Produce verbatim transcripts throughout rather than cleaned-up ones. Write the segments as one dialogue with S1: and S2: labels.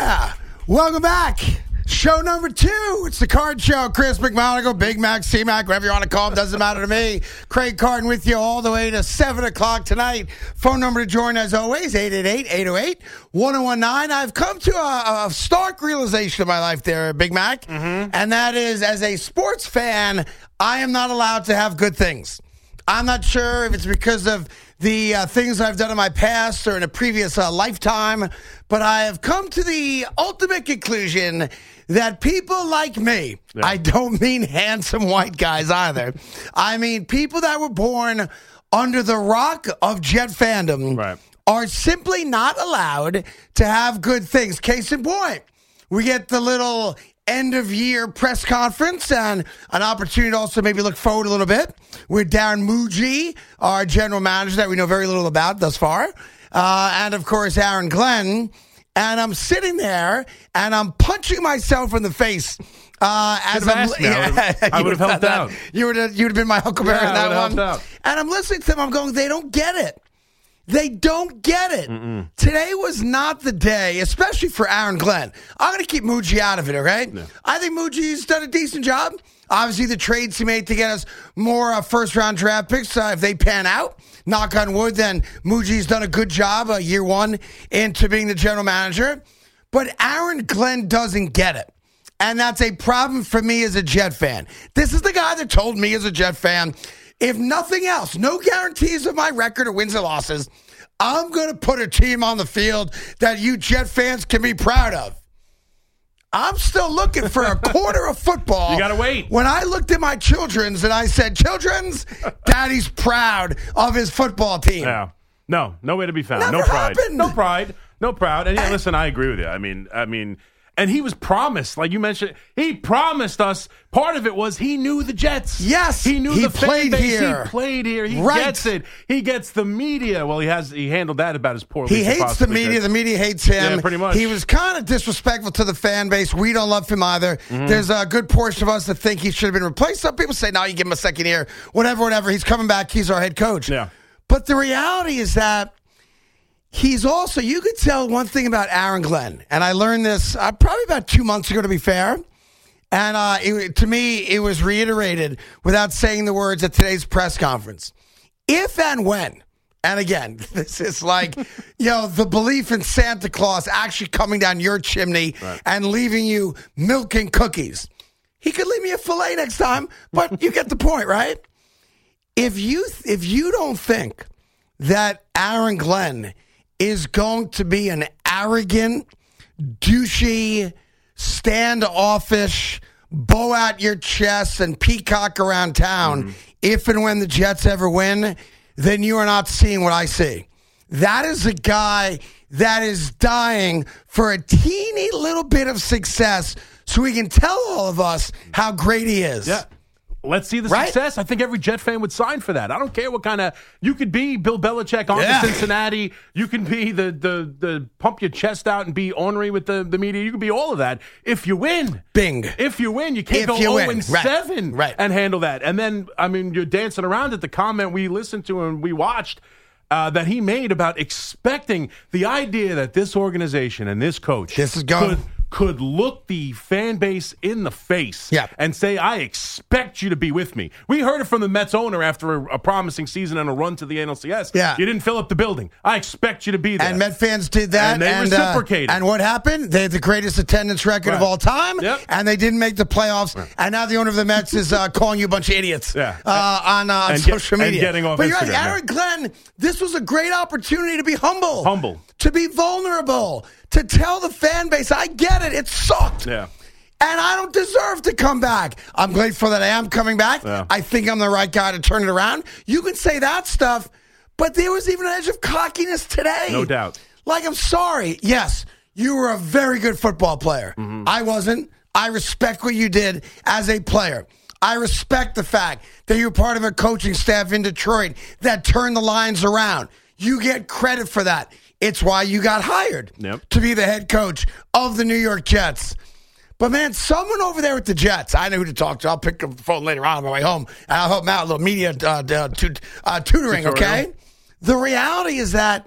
S1: Yeah. Welcome back. Show number two. It's the Card Show. Chris McMonagle, Big Mac, C-Mac, whatever you want to call him. Doesn't matter to me. Craig Carton with you all the way to seven o'clock tonight. Phone number to join, as always, eight eight eight, eight oh eight, one oh one nine. I've come to a, a stark realization of my life there, Big Mac. Mm-hmm. And that is, as a sports fan, I am not allowed to have good things. I'm not sure if it's because of the uh, things I've done in my past or in a previous uh, lifetime, but I have come to the ultimate conclusion that people like me, yeah. I don't mean handsome white guys either, I mean people that were born under the rock of Jet fandom, right, are simply not allowed to have good things. Case in point, we get the little end-of-year press conference and an opportunity to also maybe look forward a little bit with Darren Muji, our general manager that we know very little about thus far, uh, and, of course, Aaron Glenn. And I'm sitting there, and I'm punching myself in the face. Uh, as I'm,
S2: asked me. Yeah, I would have helped out.
S1: You would have, you would have been my Huckleberry
S2: yeah,
S1: in that
S2: I
S1: one.
S2: Out.
S1: And I'm listening to them. I'm going, they don't get it. They don't get it. Mm-mm. Today was not the day, especially for Aaron Glenn. I'm going to keep Muji out of it, okay? No. I think Muji's done a decent job. Obviously, the trades he made to get us more uh, first-round draft picks, uh, if they pan out, knock on wood, then Muji's done a good job uh, year one into being the general manager. But Aaron Glenn doesn't get it. And that's a problem for me as a Jet fan. This is the guy that told me as a Jet fan, if nothing else, no guarantees of my record or wins or losses, I'm going to put a team on the field that you Jet fans can be proud of. I'm still looking for a quarter of football.
S2: You got to wait.
S1: When I looked at my children's and I said, children's, Daddy's proud of his football team.
S2: Yeah. No, no way to be found.
S1: Never
S2: no pride.
S1: Happened.
S2: No pride. No proud. And yeah, listen, I agree with you. I mean, I mean, and he was promised, like you mentioned, he promised us. Part of it was he knew the Jets.
S1: Yes,
S2: he knew
S1: he
S2: the
S1: played
S2: fan base.
S1: here.
S2: He played here. He
S1: right.
S2: gets it. He gets the media. Well, he has. He handled that about as poorly.
S1: He
S2: as
S1: hates the media.
S2: Could.
S1: The media hates him.
S2: Yeah, pretty much.
S1: He was kind of disrespectful to the fan base. We don't love him either. Mm-hmm. There's a good portion of us that think he should have been replaced. Some people say, no, you give him a second year. Whatever, whatever. He's coming back. He's our head coach.
S2: Yeah.
S1: But the reality is that he's also, you could tell one thing about Aaron Glenn, and I learned this uh, probably about two months ago, to be fair. And uh, it, to me, it was reiterated without saying the words at today's press conference. If and when, and again, this is like, you know, the belief in Santa Claus actually coming down your chimney right. and leaving you milk and cookies. He could leave me a filet next time, but you get the point, right? If you if you don't think that Aaron Glenn is going to be an arrogant, douchey, standoffish, bow out your chest and peacock around town, mm-hmm. if and when the Jets ever win, then you are not seeing what I see. That is a guy that is dying for a teeny little bit of success so he can tell all of us how great he is.
S2: Yeah. Let's see the
S1: right?
S2: success. I think every Jet fan would sign for that. I don't care what kind of you could be. Bill Belichick on
S1: yeah.
S2: to Cincinnati. You can be the the the pump your chest out and be ornery with the, the media. You can be all of that if you win.
S1: Bing.
S2: If you win, you can't
S1: if
S2: go
S1: you
S2: zero
S1: win.
S2: and seven
S1: right.
S2: and handle that. And then I mean, you're dancing around at the comment we listened to and we watched uh, that he made about expecting the idea that this organization and this coach
S1: this is going.
S2: Could, could look the fan base in the face
S1: yeah.
S2: and say, I expect you to be with me. We heard it from the Mets owner after a, a promising season and a run to the N L C S.
S1: Yeah.
S2: You didn't fill up the building. I expect you to be there.
S1: And Met fans did that.
S2: And they
S1: and,
S2: reciprocated.
S1: Uh, and what happened? They had the greatest attendance record
S2: right.
S1: of all time,
S2: yep.
S1: and they didn't make the playoffs. Right. And now the owner of the Mets is uh, calling you a bunch of idiots
S2: yeah.
S1: uh, on, uh, on
S2: and
S1: social
S2: get,
S1: media.
S2: And getting off
S1: but
S2: Instagram,
S1: you're right, Aaron
S2: yeah.
S1: Glenn, this was a great opportunity to be humble.
S2: Humble.
S1: To be vulnerable. To tell the fan base, I get it. It sucked.
S2: Yeah.
S1: And I don't deserve to come back. I'm grateful that I am coming back.
S2: Yeah.
S1: I think I'm the right guy to turn it around. You can say that stuff, but there was even an edge of cockiness today.
S2: No doubt.
S1: Like, I'm sorry. Yes, you were a very good football player.
S2: Mm-hmm.
S1: I wasn't. I respect what you did as a player. I respect the fact that you were part of a coaching staff in Detroit that turned the lines around. You get credit for that. It's why you got hired
S2: yep.
S1: to be the head coach of the New York Jets. But, man, someone over there with the Jets, I know who to talk to. I'll pick up the phone later on on my way home, and I'll help them out, a little media uh, uh, tut- uh, tutoring,
S2: Tutorial.
S1: okay? The reality is that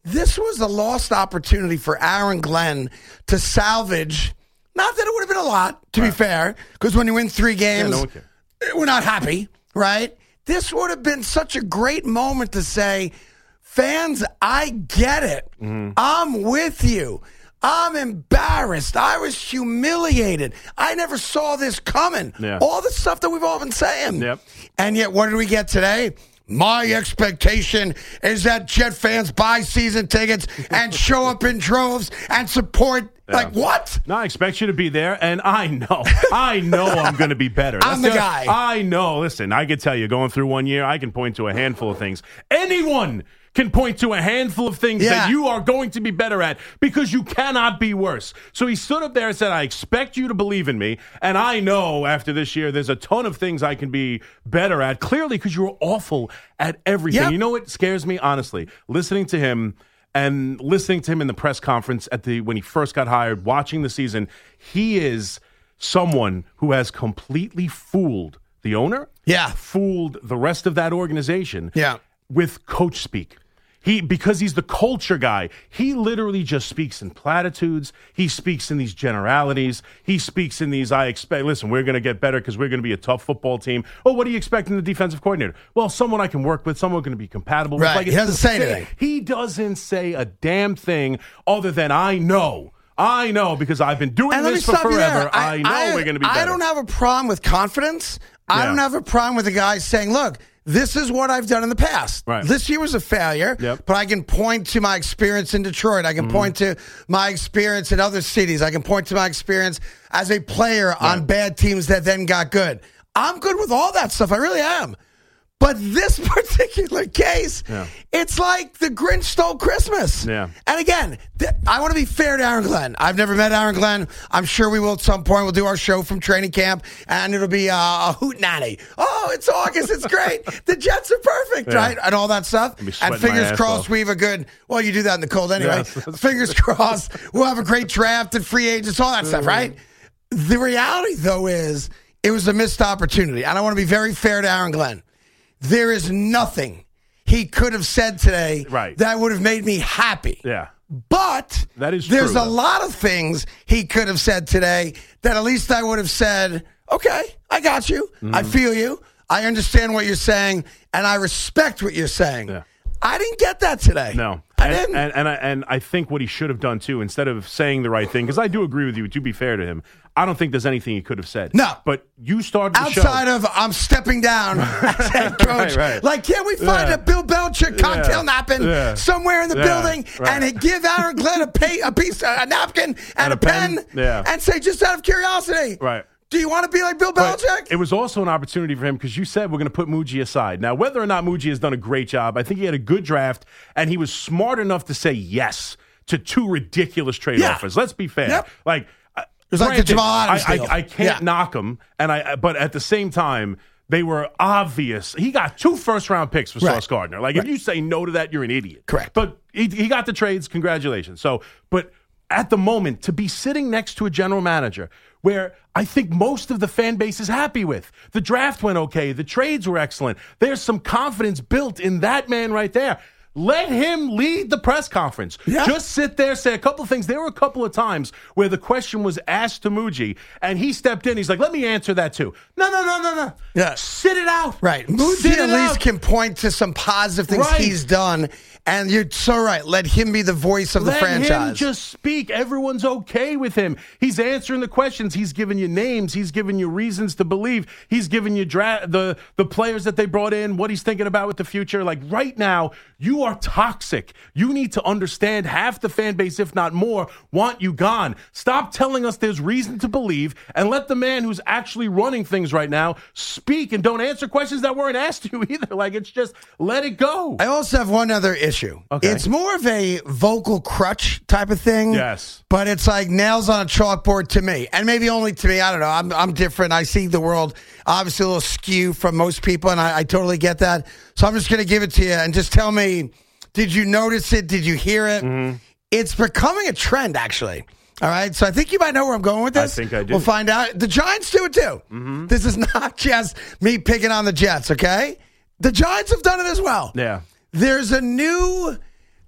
S1: this was a lost opportunity for Aaron Glenn to salvage. Not that it would have been a lot, to
S2: right.
S1: be fair, because when you win three games,
S2: yeah, no one cares.
S1: We're not happy, right? This would have been such a great moment to say, fans, I get it. Mm-hmm. I'm with you. I'm embarrassed. I was humiliated. I never saw this coming.
S2: Yeah.
S1: All the stuff that we've all been saying.
S2: Yep.
S1: And yet, what did we get today? My expectation is that Jet fans buy season tickets and show up in droves and support. Yeah. Like, what?
S2: No, I expect you to be there, and I know. I know I'm going to be better. That's
S1: I'm the guy.
S2: I know. Listen, I can tell you, going through one year, I can point to a handful of things. Anyone can point to a handful of things
S1: yeah.
S2: that you are going to be better at because you cannot be worse. So he stood up there and said, I expect you to believe in me, and I know after this year there's a ton of things I can be better at, clearly because you were awful at everything.
S1: Yep.
S2: You know what scares me, honestly? Listening to him and listening to him in the press conference at the when he first got hired, watching the season, he is someone who has completely fooled the owner,
S1: yeah,
S2: fooled the rest of that organization
S1: yeah.
S2: with coach speak. He, because he's the culture guy, he literally just speaks in platitudes. He speaks in these generalities. He speaks in these, I expect, listen, we're going to get better because we're going to be a tough football team. Oh, what do you expect in the defensive coordinator? Well, someone I can work with, someone going to be compatible with.
S1: Right.
S2: Like,
S1: he doesn't say anything.
S2: He doesn't say a damn thing other than I know. I know because I've been doing
S1: and
S2: this for forever. I, I know
S1: I,
S2: we're going to be better.
S1: I don't have a problem with confidence. I
S2: Yeah.
S1: don't have a problem with the guy saying, look, this is what I've done in the past.
S2: Right.
S1: This year was a failure,
S2: Yep.
S1: but I can point to my experience in Detroit. I can
S2: Mm-hmm.
S1: point to my experience in other cities. I can point to my experience as a player
S2: Right.
S1: on bad teams that then got good. I'm good with all that stuff. I really am. But this particular case,
S2: Yeah.
S1: it's like the Grinch stole Christmas.
S2: Yeah.
S1: And again, th- I want to be fair to Aaron Glenn. I've never met Aaron Glenn. I'm sure we will at some point. We'll do our show from training camp, and it'll be uh, a hootenanny. Oh, it's August. It's great. The Jets are perfect,
S2: Yeah.
S1: right? And all that stuff.
S2: I'll be
S1: And
S2: sweating my
S1: fingers
S2: ass
S1: crossed
S2: off.
S1: we have a good, well, you do that in the cold anyway.
S2: Yeah.
S1: Fingers crossed we'll have a great draft and free agents, all that stuff, right? The reality, though, is it was a missed opportunity. And I want to be very fair to Aaron Glenn. There is nothing he could have said today
S2: Right.
S1: that would have made me happy.
S2: Yeah.
S1: But
S2: That is
S1: there's
S2: true,
S1: a
S2: though.
S1: lot of things he could have said today that at least I would have said, okay, I got you.
S2: Mm-hmm.
S1: I feel you. I understand what you're saying, and I respect what you're saying.
S2: Yeah.
S1: I didn't get that today.
S2: No.
S1: I
S2: and,
S1: didn't.
S2: And, and, I, and I think what he should have done, too, instead of saying the right thing, because I do agree with you, to be fair to him, I don't think there's anything he could have said.
S1: No.
S2: But you started the
S1: Outside
S2: show.
S1: of I'm stepping down as head coach.
S2: Right, right.
S1: Like, can't we find
S2: Yeah.
S1: a Bill Belichick cocktail
S2: Yeah.
S1: napkin
S2: Yeah.
S1: somewhere in the
S2: Yeah.
S1: building
S2: Right.
S1: and give Aaron Glenn a, pay, a piece, a napkin and,
S2: And
S1: a,
S2: a pen?
S1: pen,
S2: Yeah.
S1: and say, just out of curiosity,
S2: Right.
S1: do you want to be like Bill
S2: But
S1: Belichick?
S2: it was also an opportunity for him because you said we're going to put Muji aside. Now, whether or not Muji has done a great job, I think he had a good draft, and he was smart enough to say yes to two ridiculous trade
S1: Yeah.
S2: offers. Let's be fair.
S1: Yep.
S2: Like, it
S1: was like the Jamal Adams
S2: I,
S1: deal.
S2: I, I can't
S1: Yeah.
S2: knock him, and I. But at the same time, they were obvious. He got two first round picks for
S1: Right.
S2: Sauce Gardner. Like,
S1: Right.
S2: if you say no to that, you're an idiot.
S1: Correct.
S2: But he, he got the trades. Congratulations. So, but at the moment, to be sitting next to a general manager where I think most of the fan base is happy with. The draft went okay. The trades were excellent. There's some confidence built in that man right there. Let him lead the press conference.
S1: Yeah.
S2: Just sit there, say a couple of things. There were a couple of times where the question was asked to Muji, and he stepped in. He's like, let me answer that too. No, no, no, no, no.
S1: Yeah.
S2: Sit it out.
S1: Right. Muji
S2: Sit
S1: at
S2: it
S1: least
S2: out.
S1: can point to some positive things
S2: Right.
S1: he's done. And you're so right. Let him be the voice of
S2: Let
S1: the franchise.
S2: him just speak. Everyone's okay with him. He's answering the questions. He's giving you names. He's giving you reasons to believe. He's giving you dra- the the players that they brought in, what he's thinking about with the future. Like right now, you are toxic. You need to understand half the fan base, if not more, want you gone. Stop telling us there's reason to believe and let the man who's actually running things right now speak and don't answer questions that weren't asked you either. Like it's just let it go.
S1: I also have one other issue.
S2: Okay.
S1: It's more of a vocal crutch type of thing.
S2: Yes.
S1: But it's like nails on a chalkboard to me. And maybe only to me. I don't know. I'm I'm different. I see the world obviously a little skew from most people, and I, I totally get that. So I'm just going to give it to you and just tell me, did you notice it? Did you hear it? Mm-hmm. It's becoming a trend, actually. All right, so I think you might know where I'm going with this.
S2: I think I do.
S1: We'll find out. The Giants do it, too. Mm-hmm. This is not just me picking on the Jets, okay? The Giants have done it as well.
S2: Yeah.
S1: There's a new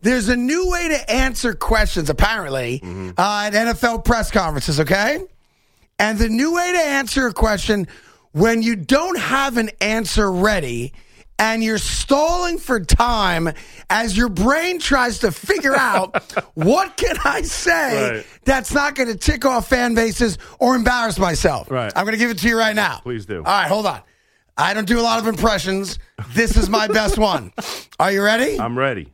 S1: There's a new way to answer questions, apparently, mm-hmm. uh, at N F L press conferences, okay? And the new way to answer a question when you don't have an answer ready and you're stalling for time as your brain tries to figure out what can I say right. that's not going to tick off fan bases or embarrass myself.
S2: Right.
S1: I'm going to give it to you right now.
S2: Please do.
S1: All right, hold on. I don't do a lot of impressions. This is my best one. Are you ready?
S2: I'm ready.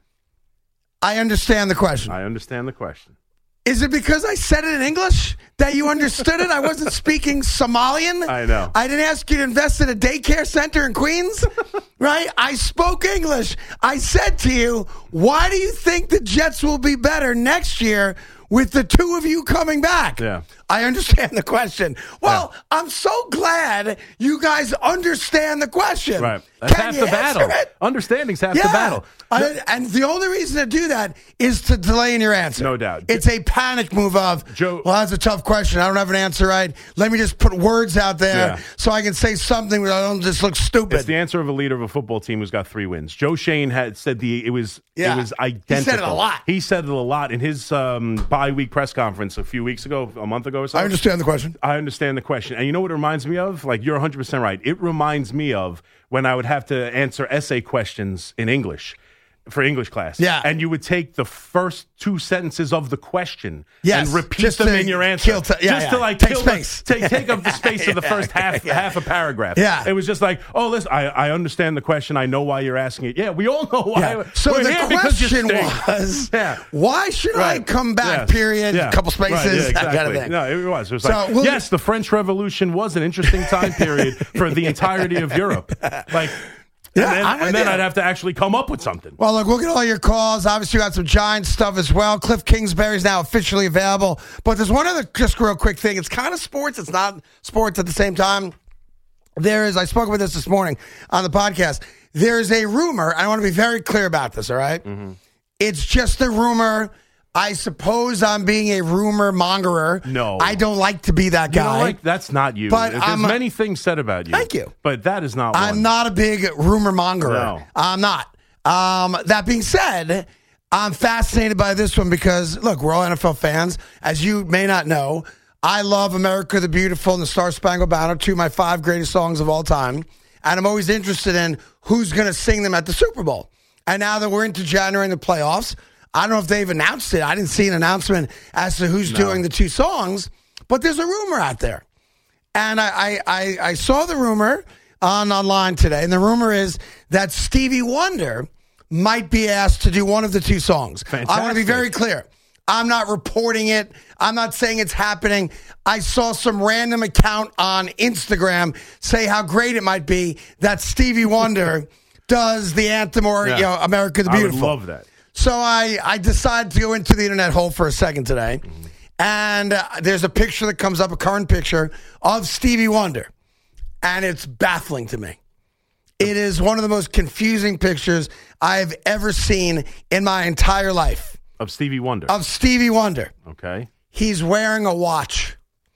S1: I understand the question.
S2: I understand the question.
S1: Is it because I said it in English that you understood it? I wasn't speaking Somalian.
S2: I know.
S1: I didn't ask you to invest in a daycare center in Queens, right? I spoke English. I said to you, why do you think the Jets will be better next year with the two of you coming back?
S2: Yeah.
S1: I understand the question. Well,
S2: yeah.
S1: I'm so glad you guys understand the question.
S2: Right. That's
S1: Can
S2: half
S1: you
S2: the battle.
S1: it?
S2: Understanding's half
S1: yeah.
S2: the battle.
S1: I, and the only reason to do that is to delay in your answer.
S2: No doubt.
S1: It's a panic move of,
S2: Joe,
S1: well, that's a tough question. I don't have an answer right. Let me just put words out there
S2: yeah.
S1: so I can say something where I don't just look stupid.
S2: It's the answer of a leader of a football team who's got three wins. Joe Shane had said the it was
S1: yeah.
S2: it was identical.
S1: He said it a lot.
S2: He said it a lot in his um, bye week press conference a few weeks ago, a month ago or so.
S1: I understand the question.
S2: I understand the question. And you know what it reminds me of? Like, you're one hundred percent right. It reminds me of when I would have to answer essay questions in English for English class.
S1: Yeah.
S2: And you would take the first two sentences of the question
S1: yes.
S2: and repeat
S1: just
S2: them
S1: to
S2: in your answer.
S1: Kill t- yeah,
S2: just
S1: yeah.
S2: to like
S1: take
S2: kill
S1: space.
S2: The, take, take up the space of the first half
S1: yeah.
S2: half a paragraph.
S1: Yeah.
S2: It was just like, oh, listen, I, I understand the question. I know why you're asking it. Yeah, we all know why.
S1: Yeah. So
S2: We're
S1: the
S2: here because you
S1: question
S2: stink.
S1: was,
S2: yeah.
S1: why should
S2: right.
S1: I come back,
S2: yes.
S1: period,
S2: yeah.
S1: couple spaces,
S2: right. yeah, exactly.
S1: that kind of thing.
S2: No, it was. It was
S1: so
S2: like,
S1: we'll
S2: yes, the French Revolution was an interesting time period for the entirety of Europe. Like,
S1: Yeah,
S2: and then,
S1: I'm with
S2: and then
S1: you.
S2: I'd have to actually come up with something.
S1: Well, look, we'll get all your calls. Obviously, we got some Giants stuff as well. Cliff Kingsbury is now officially available. But there's one other just real quick thing. It's kind of sports. It's not sports at the same time. There is, I spoke about this this morning on the podcast. There is a rumor. I want to be very clear about this, all right? Mm-hmm. It's just a rumor. I suppose I'm being a rumor mongerer.
S2: No.
S1: I don't like to be that guy.
S2: You know, like, that's not you.
S1: But
S2: There's
S1: I'm,
S2: many things said about you.
S1: Thank you.
S2: But that is not one.
S1: I'm not a big rumor mongerer.
S2: No.
S1: I'm not. Um, that being said, I'm fascinated by this one because, look, we're all N F L fans. As you may not know, I love America the Beautiful and the Star Spangled Banner, two of my five greatest songs of all time. And I'm always interested in who's going to sing them at the Super Bowl. And now that we're into January in the playoffs, I don't know if they've announced it. I didn't see an announcement as to who's
S2: no.
S1: doing the two songs, but there's a rumor out there. And I, I, I, I saw the rumor on online today, and the rumor is that Stevie Wonder might be asked to do one of the two songs.
S2: Fantastic.
S1: I want to be very clear. I'm not reporting it. I'm not saying it's happening. I saw some random account on Instagram say how great it might be that Stevie Wonder does the anthem or
S2: yeah.
S1: you know, America the Beautiful.
S2: I would love that.
S1: So I, I decided to go into the internet hole for a second today, mm-hmm. and uh, there's a picture that comes up, a current picture of Stevie Wonder, and it's baffling to me. It is one of the most confusing pictures I've ever seen in my entire life.
S2: Of Stevie Wonder?
S1: Of Stevie Wonder.
S2: Okay.
S1: He's wearing a watch.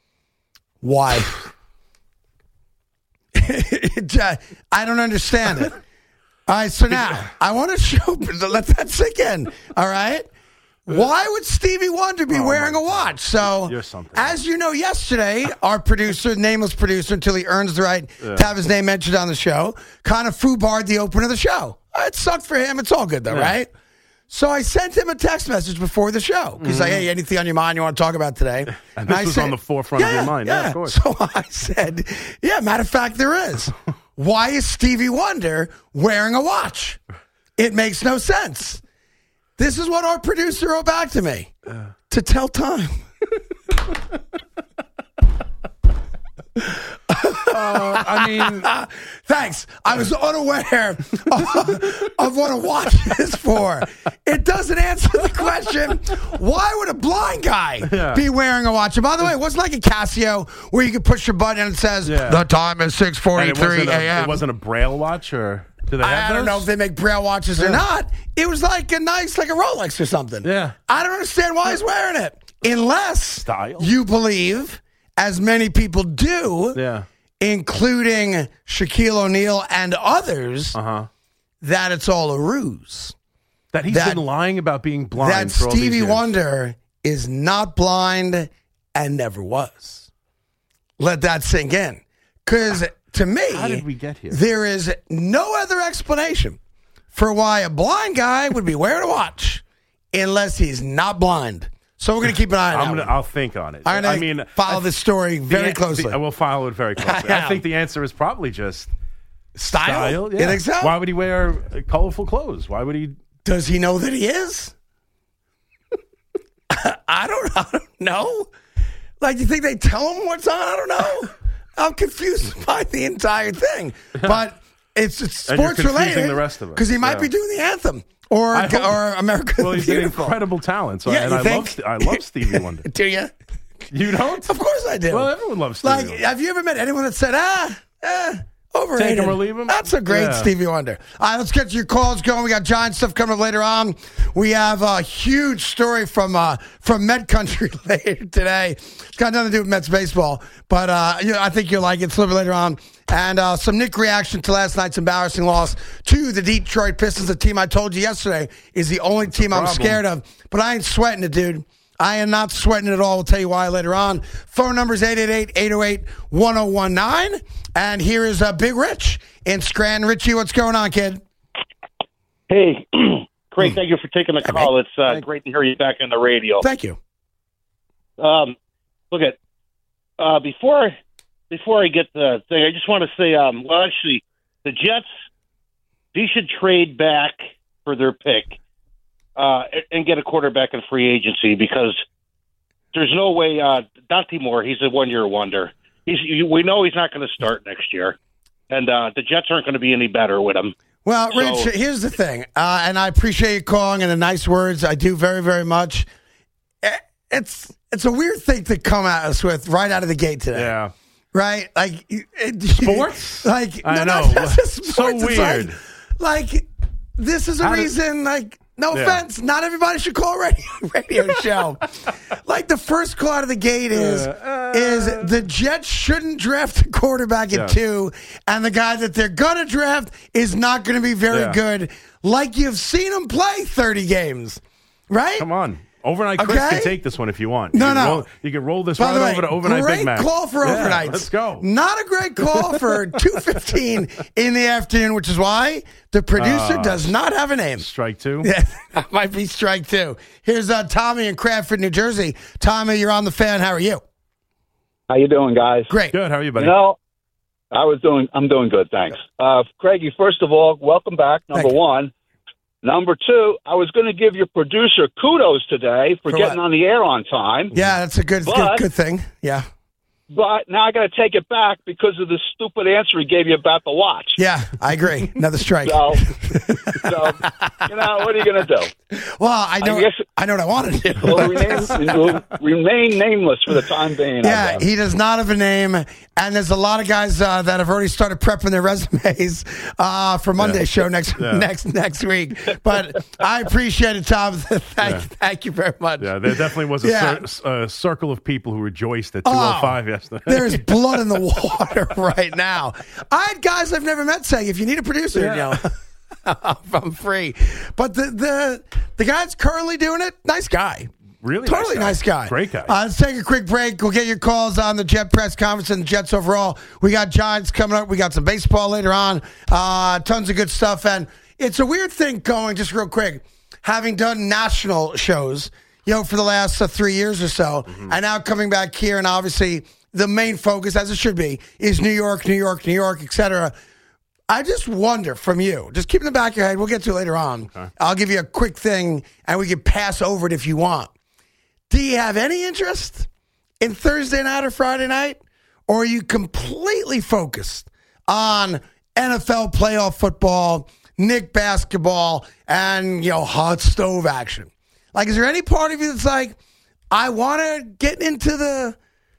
S1: Why? I don't understand it. All right, so now I want to show. Let that sink in. All right, why would Stevie Wonder be
S2: oh
S1: wearing a watch? So,
S2: You're something.
S1: as you know, yesterday our producer, nameless producer, until he earns the right
S2: yeah.
S1: to have his name mentioned on the show, kind of foobarred the opener of the show. It sucked for him. It's all good though, yeah. right? So I sent him a text message before the show. He's mm-hmm. like, hey, anything on your mind you want to talk about today?
S2: And,
S1: and
S2: this
S1: I
S2: was
S1: said,
S2: on the forefront
S1: yeah,
S2: of your mind.
S1: Yeah.
S2: yeah, of course.
S1: So I said, yeah, matter of fact, there is. Why is Stevie Wonder wearing a watch? It makes no sense. This is what our producer wrote back to me. Uh. To tell time.
S2: Uh, I mean,
S1: thanks. I was unaware of, of what a watch is for. It doesn't answer the question. Why would a blind guy yeah. be wearing a watch? And by the way, it wasn't like a Casio where you could push your button and it says yeah. the time is six forty-three a.m.
S2: It wasn't a Braille watch, or do they have
S1: I don't
S2: those?
S1: know if they make Braille watches
S2: yeah.
S1: or not. It was like a nice, like a Rolex or something.
S2: Yeah.
S1: I don't understand why he's wearing it, unless
S2: Style.
S1: you believe, as many people do.
S2: Yeah.
S1: Including Shaquille O'Neal and others,
S2: uh-huh.
S1: that it's all a ruse.
S2: That he's
S1: that,
S2: been lying about being blind.
S1: That
S2: for all these
S1: Stevie
S2: years.
S1: Wonder is not blind and never was. Let that sink in. Because to me,
S2: how did we get here?
S1: There is no other explanation for why a blind guy would be wearing a watch unless he's not blind. So we're going to keep an eye on
S2: I'm
S1: that.
S2: Gonna, I'll think on it.
S1: I'm
S2: I mean,
S1: follow
S2: I,
S1: this story very
S2: the,
S1: closely.
S2: The, I will follow it very closely. I, I think the answer is probably just
S1: style.
S2: style. Yeah.
S1: You think so?
S2: Why would he wear colorful clothes? Why would he?
S1: Does he know that he is? I don't, I don't know. Like, you think they tell him what's on? I don't know. I'm confused by the entire thing. But it's, it's sports related.
S2: The rest of us
S1: because he might
S2: yeah.
S1: be doing the anthem or
S2: hope,
S1: or American.
S2: Well, he's
S1: Beautiful.
S2: an incredible talent. So,
S1: yeah,
S2: and I
S1: think?
S2: love I love Stevie Wonder.
S1: Do you?
S2: You don't?
S1: Of course I do.
S2: Well, everyone loves Stevie
S1: Like,
S2: Wonder.
S1: have you ever met anyone that said, ah, eh, overrated?
S2: Take him or leave him?
S1: That's a great
S2: yeah.
S1: Stevie Wonder. All right, let's get to your calls going. We got giant stuff coming up later on. We have a huge story from uh, from Met Country later today. It's got nothing to do with Mets baseball, but uh, you know, I think you'll like it. It's a little bit later on. And uh, some Nick reaction to last night's embarrassing loss to the Detroit Pistons, the team I told you yesterday is the only
S2: That's
S1: team I'm scared of. But I ain't sweating it, dude. I am not sweating it at all. We'll tell you why later on. Phone number is eight eight eight, eight oh eight, one oh one nine. And here is uh, Big Rich in Scranton. Richie, what's going on, kid?
S3: Hey, Craig, thank you for taking the
S1: Hey,
S3: call. It's uh,
S1: Thank-
S3: great to hear you back on the radio.
S1: Thank you.
S3: Um, look at uh, before before I get the thing, I just want to say, um, well, actually, the Jets, they should trade back for their pick uh, and get a quarterback in free agency because there's no way uh, Dante Moore, he's a one-year wonder. He's, we know he's not going to start next year, and uh, the Jets aren't going to be any better with him.
S1: Well, Rich,
S3: So-
S1: here's the thing, uh, and I appreciate you calling and the nice words. I do very, very much. Eh, It's it's a weird thing to come at us with right out of the gate today.
S2: Yeah.
S1: Right? Like it,
S2: Sports?
S1: Like
S2: I
S1: no,
S2: know.
S1: not just
S2: So
S1: sports. It's
S2: weird.
S1: Like, like this is a
S2: How did-
S1: reason. Like, no
S2: Yeah.
S1: offense, not everybody should call a radio radio show. Like the first call out of the gate is
S2: Uh, uh,
S1: is the Jets shouldn't draft a quarterback at
S2: Yeah.
S1: two, and the guy that they're gonna draft is not going to be very
S2: Yeah.
S1: good. Like you've seen him play thirty games, right?
S2: Come on. Overnight Chris
S1: Okay.
S2: can take this one if you want.
S1: No,
S2: you can
S1: no.
S2: Roll, you can roll this
S1: By
S2: right
S1: the way,
S2: over to Overnight
S1: great
S2: Big Mac.
S1: call for
S2: Yeah,
S1: overnights.
S2: Let's go.
S1: Not a great call for two fifteen in the afternoon, which is why the producer
S2: Uh,
S1: does not have a name.
S2: Strike two.
S1: Yeah, that might be strike two. Here's uh, Tommy in Cranford, New Jersey. Tommy, you're on the fan. How are you?
S4: How you doing, guys?
S1: Great.
S2: Good. How are you, buddy?
S4: You know, I was doing. I'm doing good, thanks. Uh, Craigie, first of all, welcome back. Number
S1: Thank you.
S4: one. Number two, I was going to give your producer kudos today for,
S1: For
S4: getting
S1: what?
S4: on the air on time.
S1: Yeah, that's a good, good,
S4: But-
S1: good thing. Yeah,
S4: But now I got to take it back because of the stupid answer he gave you about the watch.
S1: yeah, I agree. Another strike.
S4: So, so you know, what are you going to do?
S1: Well, I know. I,
S4: guess-
S1: know what I want to do.
S4: We'll remain, we'll remain nameless for the time being. I
S1: Yeah,
S4: guess.
S1: he does not have a name, and there's a lot of guys uh, that have already started prepping their resumes uh, for Monday's
S2: Yeah.
S1: show next
S2: Yeah.
S1: next next week. But I appreciate it, Tom. thank
S2: Yeah.
S1: thank you very much.
S2: Yeah, there definitely was a
S1: Yeah.
S2: cir- uh, circle of people who rejoiced at two oh five yesterday.
S1: There's blood in the water right now. I had guys I've never met saying, if you need a producer,
S2: Yeah.
S1: you know, I'm free. But the, the the guy that's currently doing it, nice guy.
S2: Really
S1: Totally nice guy.
S2: Great guy.
S1: Uh, let's take a quick break. We'll get your calls on the Jet press conference and the Jets overall. We got Giants coming up. We got some baseball later on. Uh, tons of good stuff. And it's a weird thing going, just real quick, having done national shows, you know, for the last uh, three years or so,
S2: Mm-hmm.
S1: and now coming back here, and obviously the main focus, as it should be, is New York, New York, New York, et cetera. I just wonder from you, just keep in the back of your head, we'll get to it later on.
S2: Okay.
S1: I'll give you a quick thing, and we can pass over it if you want. Do you have any interest in Thursday night or Friday night? Or are you completely focused on N F L playoff football, Knick basketball, and, you know, hot stove action? Like, is there any part of you that's like, I want to get into the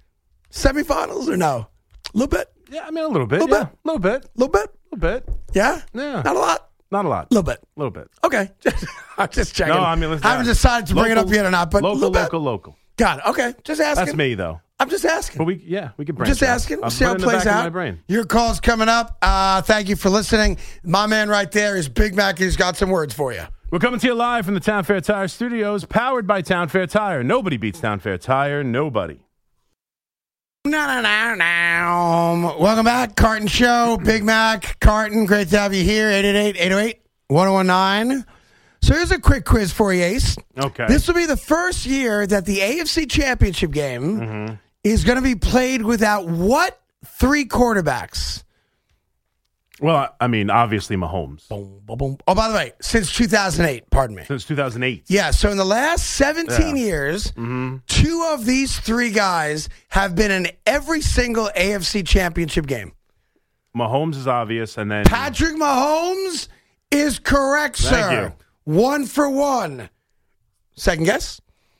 S1: semifinals or no? A little bit?
S2: Yeah, I mean, a little bit.
S1: Little
S2: yeah.
S1: bit.
S2: A little bit.
S1: A little bit?
S2: A little bit.
S1: Yeah?
S2: Yeah.
S1: Not a lot?
S2: Not a lot.
S1: A little bit.
S2: A little bit.
S1: Okay. I'm just checking.
S2: No, I mean, listen,
S1: I haven't
S2: yeah.
S1: decided to bring it
S2: Local-
S1: up yet or not, but a
S2: local,
S1: little bit.
S2: local, local.
S1: Got it. Okay. Just asking.
S2: That's me, though.
S1: I'm just asking.
S2: But we, yeah, we can branch
S1: Just
S2: out.
S1: asking. We'll
S2: I'll
S1: see how
S2: put
S1: it
S2: in the
S1: plays
S2: back of
S1: out.
S2: my brain.
S1: Your call's coming up. Uh, thank you for listening. My man right there is Big Mac. He's got some words for you.
S2: We're coming to you live from the Town Fair Tire Studios, powered by Town Fair Tire. Nobody beats Town Fair Tire. Nobody.
S1: No, no, no, no. Welcome back, Carton Show. Big Mac, Carton, great to have you here. eight eight eight, eight oh eight, one oh one nine. So here's a quick quiz for you, Ace.
S2: Okay.
S1: This will be the first year that the A F C Championship game mm-hmm. is going to be played without what three quarterbacks?
S2: Well, I mean, obviously Mahomes.
S1: Boom, boom, boom. Oh, by the way, since two thousand eight, pardon me.
S2: Since two thousand eight.
S1: Yeah, so in the last seventeen
S2: yeah.
S1: years,
S2: mm-hmm.
S1: two of these three guys have been in every single A F C Championship game.
S2: Mahomes is obvious, and then...
S1: Patrick Mahomes is correct,
S2: Thank
S1: sir.
S2: You.
S1: One for one. Second guess?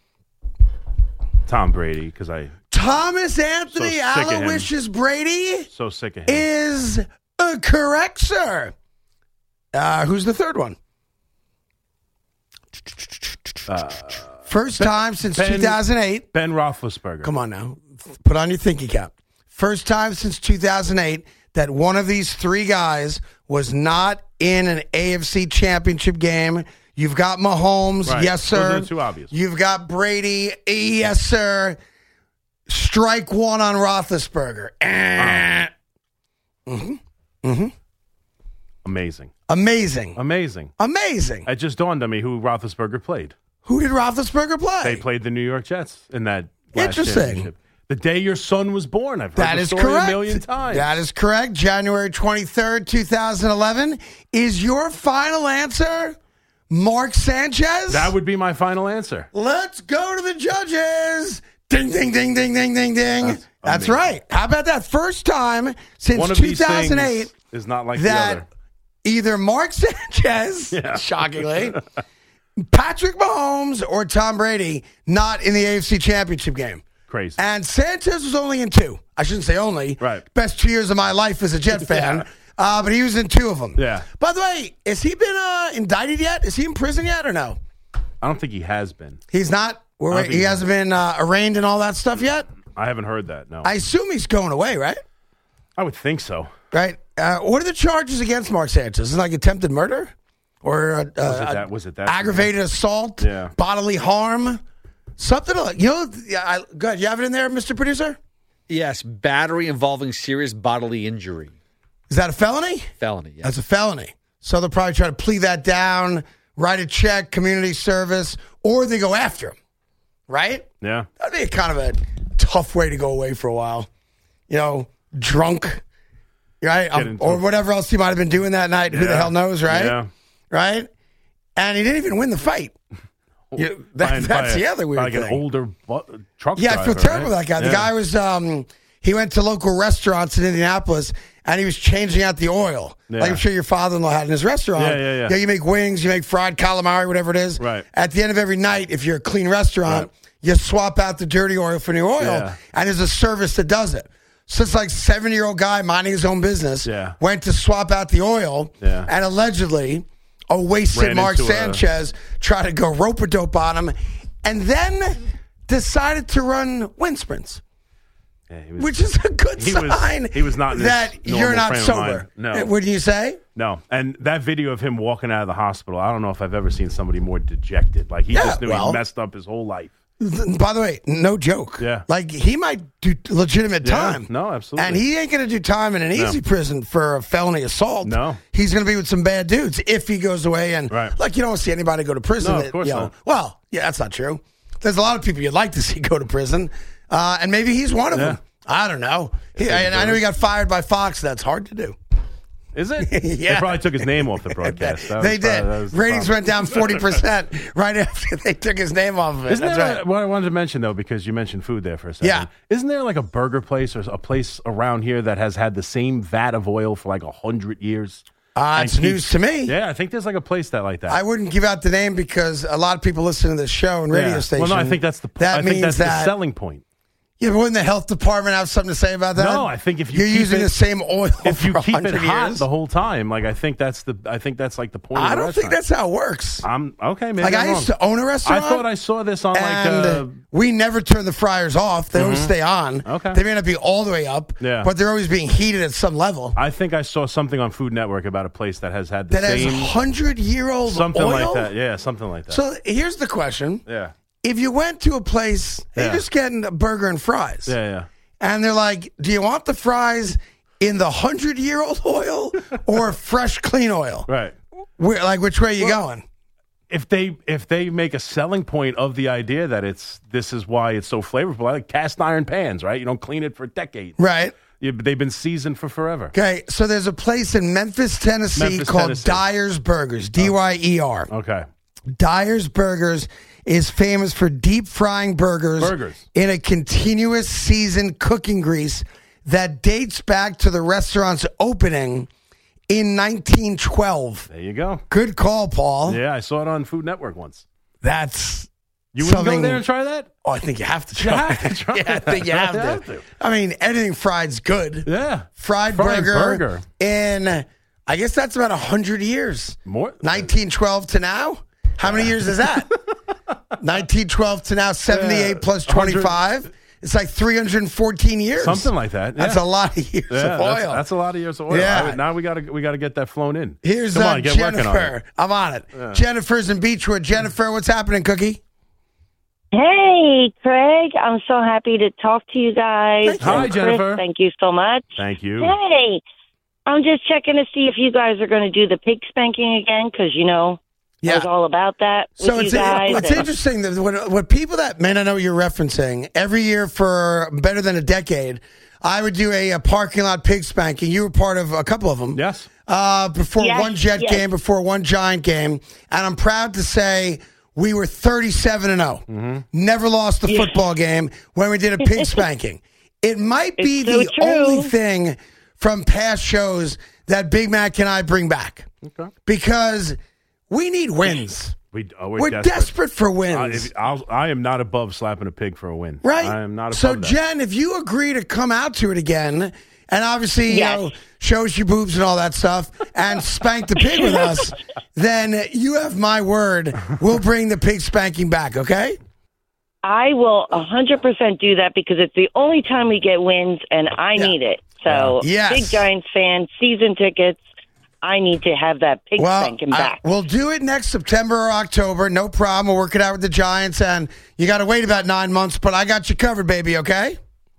S2: Tom Brady, because I...
S1: Thomas Anthony
S2: so
S1: Aloysius Brady
S2: so sick of him.
S1: is uh, correct, sir. Uh, who's the third one?
S2: Uh,
S1: First
S2: ben,
S1: time since
S2: Ben,
S1: two thousand eight.
S2: Ben Roethlisberger.
S1: Come on now. Put on your thinking cap. First time since two thousand eight that one of these three guys was not in an A F C Championship game. You've got Mahomes.
S2: Right.
S1: Yes, sir.
S2: Those are the two obvious.
S1: You've got Brady. Yes, sir. Strike one on Roethlisberger. Uh. Mm-hmm. Mm-hmm.
S2: Amazing.
S1: Amazing.
S2: Amazing.
S1: Amazing.
S2: It just dawned on me who Roethlisberger played.
S1: Who did Roethlisberger play?
S2: They played the New York Jets in that last
S1: Interesting.
S2: championship. The day your son was born. I've heard
S1: that
S2: the
S1: is
S2: story
S1: correct.
S2: a million times.
S1: That is correct. January twenty-third, twenty eleven. Is your final answer Mark Sanchez?
S2: That would be my final answer.
S1: Let's go to the judges. Ding, ding, ding, ding, ding, ding, ding. That's, That's right. How about that? First time since
S2: One of
S1: two thousand eight
S2: these things is not like
S1: that
S2: the other.
S1: Either Mark Sanchez,
S2: yeah.
S1: shockingly, Patrick Mahomes, or Tom Brady not in the A F C Championship game.
S2: Crazy.
S1: And Sanchez was only in two. I shouldn't say only.
S2: Right.
S1: Best two years of my life as a Jet fan.
S2: yeah.
S1: uh, but he was in two of them.
S2: Yeah.
S1: By the way, has he been uh, indicted yet? Is he in prison yet or no?
S2: I don't think he has been.
S1: He's not? Or he, he hasn't been uh, arraigned and all that stuff yet?
S2: I haven't heard that, no.
S1: I assume he's going away, right?
S2: I would think so.
S1: Right. Uh, what are the charges against Mark Sanchez? Is it like attempted murder? Or uh,
S2: was, it that, was it that?
S1: aggravated assault?
S2: Yeah.
S1: Bodily harm? Something like, you know, I, go ahead, you have it in there, Mister Producer?
S5: Yes, battery involving serious bodily injury.
S1: Is that a felony?
S5: Felony, yes.
S1: That's a felony. So they'll probably try to plea that down, write a check, community service, or they go after him. Right?
S2: Yeah.
S1: That'd be a kind of a tough way to go away for a while. You know, drunk, right? Um, or whatever else he might have been doing that night.
S2: Yeah.
S1: Who the hell knows, right?
S2: Yeah.
S1: Right? And he didn't even win the fight. You, that,
S2: by,
S1: that's
S2: by
S1: the
S2: a,
S1: other weird
S2: like
S1: thing.
S2: an older bu- truck
S1: yeah,
S2: driver.
S1: I feel terrible
S2: right?
S1: for that guy.
S2: Yeah.
S1: The guy was, um, he went to local restaurants in Indianapolis, and he was changing out the oil.
S2: Yeah.
S1: Like I'm sure your father-in-law had in his restaurant.
S2: Yeah, yeah, yeah.
S1: yeah. You make wings, you make fried calamari, whatever it is.
S2: Right.
S1: At the end of every night, if you're a clean restaurant,
S2: Right.
S1: you swap out the dirty oil for new oil,
S2: Yeah.
S1: and there's a service that does it. So it's like seven-year-old guy minding his own business
S2: Yeah.
S1: went to swap out the oil,
S2: Yeah.
S1: and allegedly a wasted
S2: Ran
S1: Mark
S2: into a-
S1: Sanchez tried to go rope-a-dope on him, and then decided to run wind sprints.
S2: Yeah, he was,
S1: Which is a good
S2: he was-
S1: sign
S2: he was not in his
S1: that
S2: normal
S1: you're not
S2: frame of
S1: sober.
S2: mind. No.
S1: Wouldn't you say?
S2: No. And that video of him walking out of the hospital, I don't know if I've ever seen somebody more dejected. Like, he
S1: Yeah,
S2: just knew
S1: well-
S2: he messed up his whole life.
S1: By the way, no joke.
S2: Yeah.
S1: Like, he might do legitimate
S2: Yeah,
S1: time.
S2: no, absolutely.
S1: And he ain't going to do time in an easy prison for a felony assault.
S2: No.
S1: He's going to be with some bad dudes if he goes away. And,
S2: Right.
S1: like, you don't see anybody go to prison.
S2: No, of
S1: that,
S2: course
S1: you know,
S2: not.
S1: Well, yeah, that's not true. There's a lot of people you'd like to see go to prison. Uh, and maybe he's one of
S2: Yeah.
S1: them. I don't know. He, I, I know he got fired by Fox. That's hard to do.
S2: Is it?
S1: Yeah.
S2: They probably took his name off the broadcast. That
S1: they
S2: was probably-
S1: did.
S2: that was the
S1: Ratings
S2: problem.
S1: went down forty percent right after they took his name off of it.
S2: Isn't
S1: That's
S2: there
S1: right.
S2: what I wanted to mention, though, because you mentioned food there for a second?
S1: Yeah.
S2: Isn't there like a burger place or a place around here that has had the same vat of oil for like a hundred years?
S1: Uh,
S2: And
S1: it's news
S2: keeps-
S1: to me.
S2: Yeah, I think there's like a place that like that.
S1: I wouldn't give out the name because a lot of people listen to this show and radio
S2: Yeah.
S1: station.
S2: Well, no, I think that's the
S1: that
S2: I
S1: means
S2: think that's
S1: that
S2: the selling point.
S1: Yeah, but wouldn't the health department have something to say about that?
S2: No, I think if you
S1: you're
S2: keep
S1: using
S2: it-
S1: the same oil,
S2: If you
S1: for
S2: keep it
S1: one hundred
S2: hot
S1: years,
S2: the whole time, like I think that's the I think that's like the point.
S1: I
S2: of the
S1: don't think
S2: restaurant.
S1: that's how it works.
S2: I'm okay. Maybe
S1: Like
S2: I'm
S1: I used
S2: wrong.
S1: to own a restaurant.
S2: I thought I saw this on like
S1: and
S2: uh,
S1: we never turn the fryers off. They always stay on.
S2: Okay.
S1: They may not be all the way up,
S2: Yeah.
S1: but they're always being heated at some level.
S2: I think I saw something on Food Network about a place that has had the
S1: That has
S2: same
S1: hundred-year-old
S2: something
S1: oil?
S2: like that. Yeah, something like that.
S1: So here's the question.
S2: yeah,
S1: If you went to a place, they're
S2: Yeah.
S1: just getting a burger and fries.
S2: yeah, yeah.
S1: And they're like, do you want the fries in the hundred-year-old oil or fresh, clean oil?
S2: Right.
S1: Where, like, which way are you going?
S2: If they if they make a selling point of the idea that it's this is why it's so flavorful, I like cast iron pans, right? You don't clean it for decades.
S1: Right.
S2: You, they've been seasoned for forever.
S1: Okay, so there's a place in Memphis, Tennessee
S2: Memphis,
S1: called
S2: Tennessee.
S1: Dyer's Burgers, D Y E R.
S2: Okay.
S1: Dyer's Burgers is famous for deep frying burgers,
S2: Burgers.
S1: in a continuous seasoned cooking grease that dates back to the restaurant's opening in nineteen twelve.
S2: There you go.
S1: Good call, Paul.
S2: Yeah, I saw it on Food Network once.
S1: That's
S2: You wouldn't
S1: something.
S2: go there and try that?
S1: Oh, I think you have to
S2: You
S1: try.
S2: have to try
S1: yeah, I
S2: that.
S1: think you
S2: You
S1: have,
S2: have
S1: to.
S2: to.
S1: I mean, anything fried's good.
S2: Yeah.
S1: Fried,
S2: Fried
S1: burger,
S2: burger.
S1: in, I guess that's about one hundred years.
S2: More
S1: nineteen twelve to now? How many years is that? nineteen twelve to now, seventy-eight
S2: Yeah,
S1: plus
S2: one hundred
S1: twenty-five? It's like three hundred fourteen years.
S2: something like that.
S1: That's
S2: yeah.
S1: a lot of years
S2: Yeah,
S1: of oil.
S2: that's, that's a lot of years of oil.
S1: Yeah.
S2: I would- now we got to we got to get that flown in.
S1: Here's
S2: Come
S1: uh,
S2: on, get working on
S1: Jennifer.
S2: it.
S1: I'm on it. Jennifer's in Beechwood. Jennifer, what's happening, Cookie?
S6: Hey, Craig. I'm so happy to talk to you guys.
S2: Hi,
S6: And Chris,
S2: Jennifer.
S6: Thank you so much.
S2: Thank you.
S6: Hey, I'm just checking to see if you guys are going to do the pig spanking again because, you know, I
S1: Yeah.
S6: was all about that with
S1: So
S6: you
S1: it's,
S6: guys.
S1: it's
S6: and-
S1: interesting that what, what people that may not know what you're referencing, every year for better than a decade, I would do a, a parking lot pig spanking. You were part of a couple of them.
S2: Yes.
S1: Uh, before
S6: Yes,
S1: one Jet
S6: yes.
S1: game, before one Giant game. And I'm proud to say we were thirty-seven and oh.
S2: Mm-hmm.
S1: Never lost a football game when we did a pig spanking. It might be
S6: It's so
S1: the
S6: true.
S1: only thing from past shows that Big Mac and I bring back.
S2: Okay.
S1: Because we need wins.
S2: We, oh, we're,
S1: We're
S2: desperate.
S1: desperate for
S2: Uh,
S1: wins.
S2: if, I'll, I am not above slapping a pig for a win.
S1: Right.
S2: I am not above
S1: So,
S2: that.
S1: Jen, if you agree to come out to it again, and obviously,
S6: Yes.
S1: you know, shows your boobs and all that stuff, and spank the pig with us, then you have my word. We'll bring the pig spanking back, okay?
S6: I will one hundred percent do that because it's the only time we get wins, and I
S1: Yeah.
S6: need it. So,
S1: Yes.
S6: big Giants fan, season tickets. I need to have that pig
S1: Well,
S6: spanking
S1: I-
S6: back.
S1: we'll do it next September or October. No problem. We'll work it out with the Giants, and you got to wait about nine months, but I got you covered, baby, okay?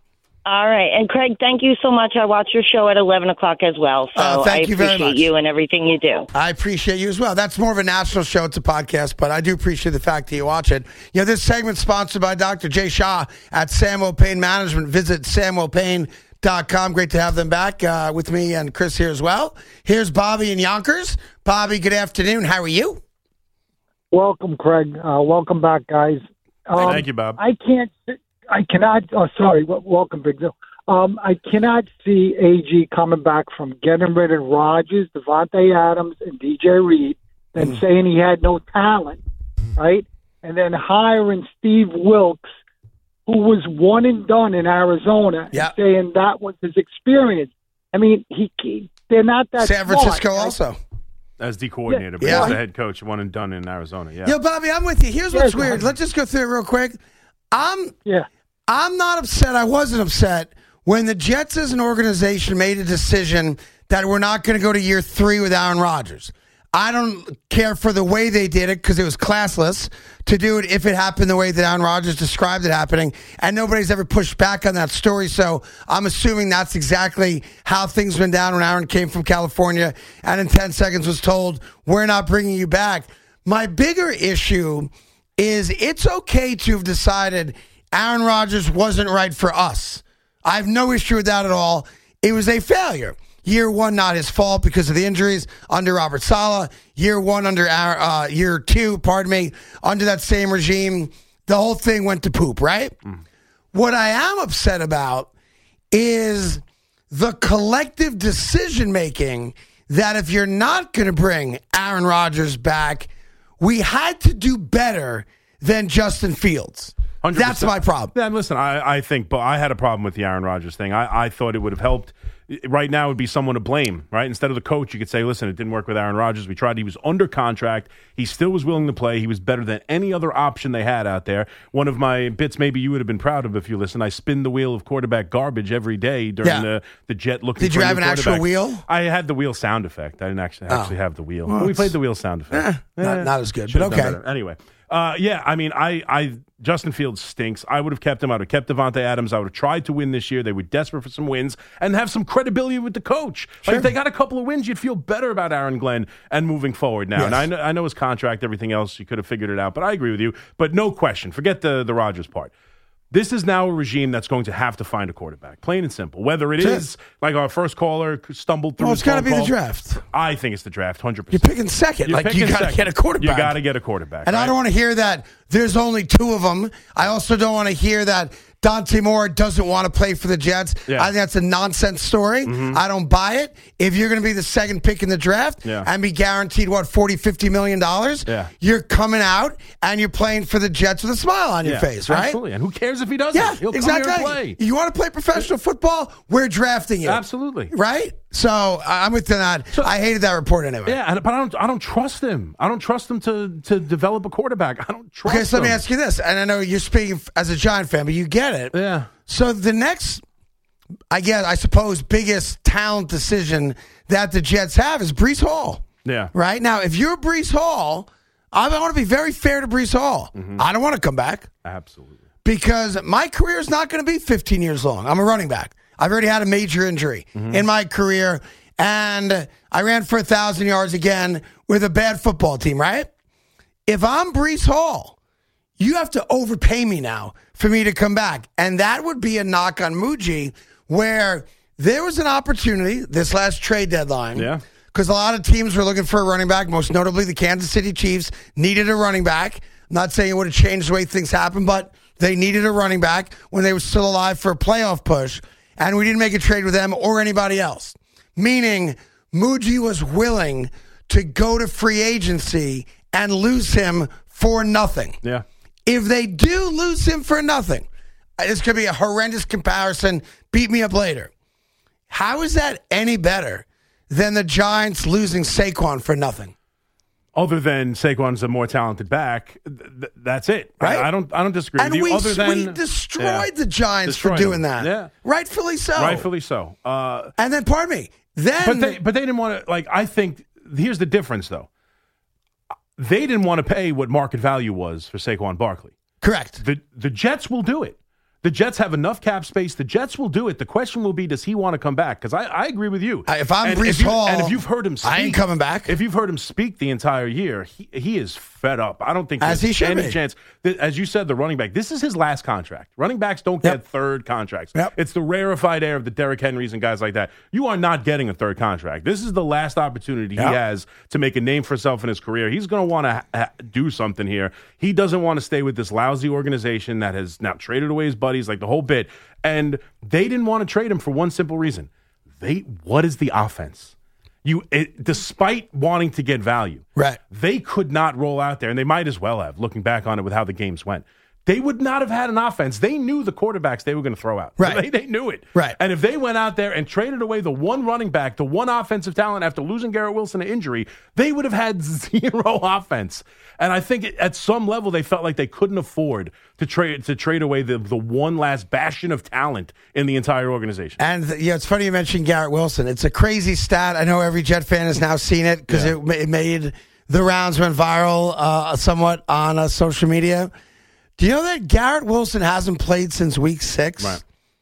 S6: All right. And Craig, thank you so much. I watch your show at eleven o'clock as well. So
S1: Oh, thank
S6: I
S1: you very
S6: appreciate
S1: much.
S6: you and everything you do.
S1: I appreciate you as well. That's more of a national show. It's a podcast, but I do appreciate the fact that you watch it. You know, this segment's sponsored by Doctor Jay Shah at Samuel Payne Management. Visit samuel payne dot com. Great to have them back uh, with me and Chris here as well. Here's Bobby in Yonkers. Bobby, good afternoon. How are you?
S7: Welcome, Craig. Uh, welcome back, guys. Um,
S2: Thank you, Bob.
S7: I can't. I cannot. Oh, sorry. w- Welcome, Big Deal. Um, I cannot see A G coming back from getting rid of Rodgers, Devontae Adams, and D J Reed, and
S1: Mm.
S7: saying he had no talent, right? And then hiring Steve Wilkes, who was one and done in Arizona,
S1: Yeah.
S7: and saying that was his experience. I mean, he, he they're not that
S1: San
S7: smart,
S1: Francisco
S7: right?
S1: also.
S2: As the coordinator, but
S1: Yeah.
S2: as the head coach, one and done in Arizona. Yeah.
S1: Yo, Bobby, I'm with you. Here's
S7: Yeah,
S1: what's
S7: go
S1: weird.
S7: ahead.
S1: Let's just go through it real quick. I'm
S7: Yeah.
S1: I'm not upset. I wasn't upset when the Jets as an organization made a decision that we're not going to go to year three with Aaron Rodgers. I don't care for the way they did it because it was classless to do it if it happened the way that Aaron Rodgers described it happening. And nobody's ever pushed back on that story. So I'm assuming that's exactly how things went down when Aaron came from California and in ten seconds was told, we're not bringing you back. My bigger issue is it's okay to have decided Aaron Rodgers wasn't right for us. I have no issue with that at all. It was a failure. Year one, not his fault because of the injuries under Robert Saleh. Year one under uh, year two, pardon me, under that same regime, the whole thing went to poop, right? Mm. What I am upset about is the collective decision making that if you're not going to bring Aaron Rodgers back, we had to do better than Justin Fields.
S2: one hundred percent.
S1: That's my problem.
S2: Yeah, listen, I, I think, but I had a problem with the Aaron Rodgers thing. I, I thought it would have helped. Right now, it would be someone to blame, right? Instead of the coach, you could say, listen, it didn't work with Aaron Rodgers. We tried. He was under contract. He still was willing to play. He was better than any other option they had out there. One of my bits maybe you would have been proud of if you listen. I spin the wheel of quarterback garbage every day during
S1: Yeah.
S2: the, the Jet looking
S1: Did
S2: for
S1: you
S2: a
S1: have
S2: new
S1: an actual
S2: quarterback.
S1: wheel?
S2: I had the wheel sound effect. I didn't actually actually have the wheel.
S1: Well,
S2: we
S1: it's-
S2: played the wheel sound effect.
S1: Eh, not, not as good,
S2: Should
S1: but
S2: have done
S1: okay.
S2: better. Anyway, uh, yeah, I mean, I, I Justin Fields stinks. I would have kept him. I would have kept Devontae Adams. I would have tried to win this year. They were desperate for some wins and have some credibility with the coach.
S1: Sure.
S2: Like if they got a couple of wins, you'd feel better about Aaron Glenn and moving forward now.
S1: Yes.
S2: And I know, I know his contract, everything else, you could have figured it out. But I agree with you. But no question, forget the the Rodgers part. This is now a regime that's going to have to find a quarterback, plain and simple. Whether it
S1: That's
S2: is like our first caller stumbled through.
S1: Well,
S2: his
S1: it's got to
S2: phone
S1: be the
S2: call.
S1: draft.
S2: I think it's the draft, one hundred
S1: You're
S2: percent.
S1: picking second.
S2: You're
S1: like, you
S2: picking
S1: got to
S2: second.
S1: get a quarterback.
S2: You got to get a quarterback.
S1: And
S2: right?
S1: I don't want to hear that there's only two of them. I also don't want to hear that Dante Moore doesn't want to play for the Jets.
S2: Yeah.
S1: I think that's a nonsense story. I don't buy it. If you're going to be the second pick in the draft
S2: Yeah.
S1: and be guaranteed, what, forty, fifty million dollars,
S2: Yeah.
S1: you're coming out and you're playing for the Jets with a smile on your
S2: Yeah,
S1: face, right?
S2: Absolutely. And who cares if he doesn't?
S1: Yeah,
S2: He'll
S1: exactly.
S2: come here and play.
S1: You want to play professional football? We're drafting you.
S2: Absolutely.
S1: Right? So I- I'm with you on that. I hated that report anyway.
S2: Yeah, and, but I don't. I don't trust him. I don't trust him to to develop a quarterback. I don't trust.
S1: Okay, so let me
S2: him.
S1: ask you this, and I know you're speaking as a Giant fan, but you get it.
S2: Yeah.
S1: So the next, I guess, I suppose, biggest talent decision that the Jets have is Breece Hall.
S2: Yeah.
S1: Right? Now, if you're Breece Hall, I want to be very fair to Breece Hall.
S2: Mm-hmm.
S1: I don't want to come back
S2: Absolutely.
S1: because my career is not going to be fifteen years long. I'm a running back. I've already had a major injury
S2: Mm-hmm.
S1: in my career, and I ran for one thousand yards again with a bad football team, right? If I'm Breece Hall, you have to overpay me now for me to come back. And that would be a knock on Muji, where there was an opportunity this last trade deadline.
S2: Yeah.
S1: Because a lot of teams were looking for a running back, most notably the Kansas City Chiefs needed a running back. I'm not saying it would have changed the way things happened, but they needed a running back when they were still alive for a playoff push. And we didn't make a trade with them or anybody else. Meaning, Muji was willing to go to free agency and lose him for nothing.
S2: Yeah.
S1: If they do lose him for nothing, this could be a horrendous comparison. Beat me up later. How is that any better than the Giants losing Saquon for nothing?
S2: Other than Saquon's a more talented back, th- th- that's it.
S1: Right?
S2: I, I don't. I don't disagree
S1: And
S2: with you.
S1: we,
S2: Other than
S1: we destroyed
S2: yeah.
S1: the Giants
S2: Destroyed
S1: for doing
S2: them.
S1: that.
S2: Yeah.
S1: Rightfully so.
S2: Rightfully so. Uh,
S1: And then, pardon me, then...
S2: but they. But they didn't want to. Like I think here's the difference though. They didn't want to pay what market value was for Saquon Barkley.
S1: Correct.
S2: The the Jets will do it. The Jets have enough cap space. The Jets will do it. The question will be, does he want to come back? Because I, I agree with you.
S1: Uh, if I'm
S2: and
S1: Breece
S2: if you,
S1: Hall,
S2: and if you've heard him speak,
S1: I ain't coming back.
S2: If you've heard him speak the entire year, he, he is fed up. I don't think
S1: As
S2: there's
S1: he should
S2: any
S1: be.
S2: chance. That, as you said, the running back, this is his last contract. Running backs don't
S1: Yep.
S2: get third contracts.
S1: Yep.
S2: It's the rarefied air of the Derrick Henrys and guys like that. You are not getting a third contract. This is the last opportunity
S1: Yep.
S2: he has to make a name for himself in his career. He's going to want to ha- ha- do something here. He doesn't want to stay with this lousy organization that has now traded away his buddies, like the whole bit. And they didn't want to trade him for one simple reason. They what is the offense? You it, despite wanting to get value.
S1: Right.
S2: They could not roll out there, and they might as well have, looking back on it with how the games went. They would not have had an offense. They knew the quarterbacks they were going to throw out.
S1: Right.
S2: They, they knew it.
S1: Right.
S2: And if they went out there and traded away the one running back, the one offensive talent after losing Garrett Wilson to injury, they would have had zero offense. And I think it, at some level they felt like they couldn't afford to trade to trade away the, the one last bastion of talent in the entire organization.
S1: And yeah, it's funny you mentioned Garrett Wilson. It's a crazy stat. I know every Jet fan has now seen it because
S2: Yeah.
S1: it, ma- it made the rounds, went viral uh, somewhat on uh, social media. Do you know that Garrett Wilson hasn't played since week six?
S2: Right.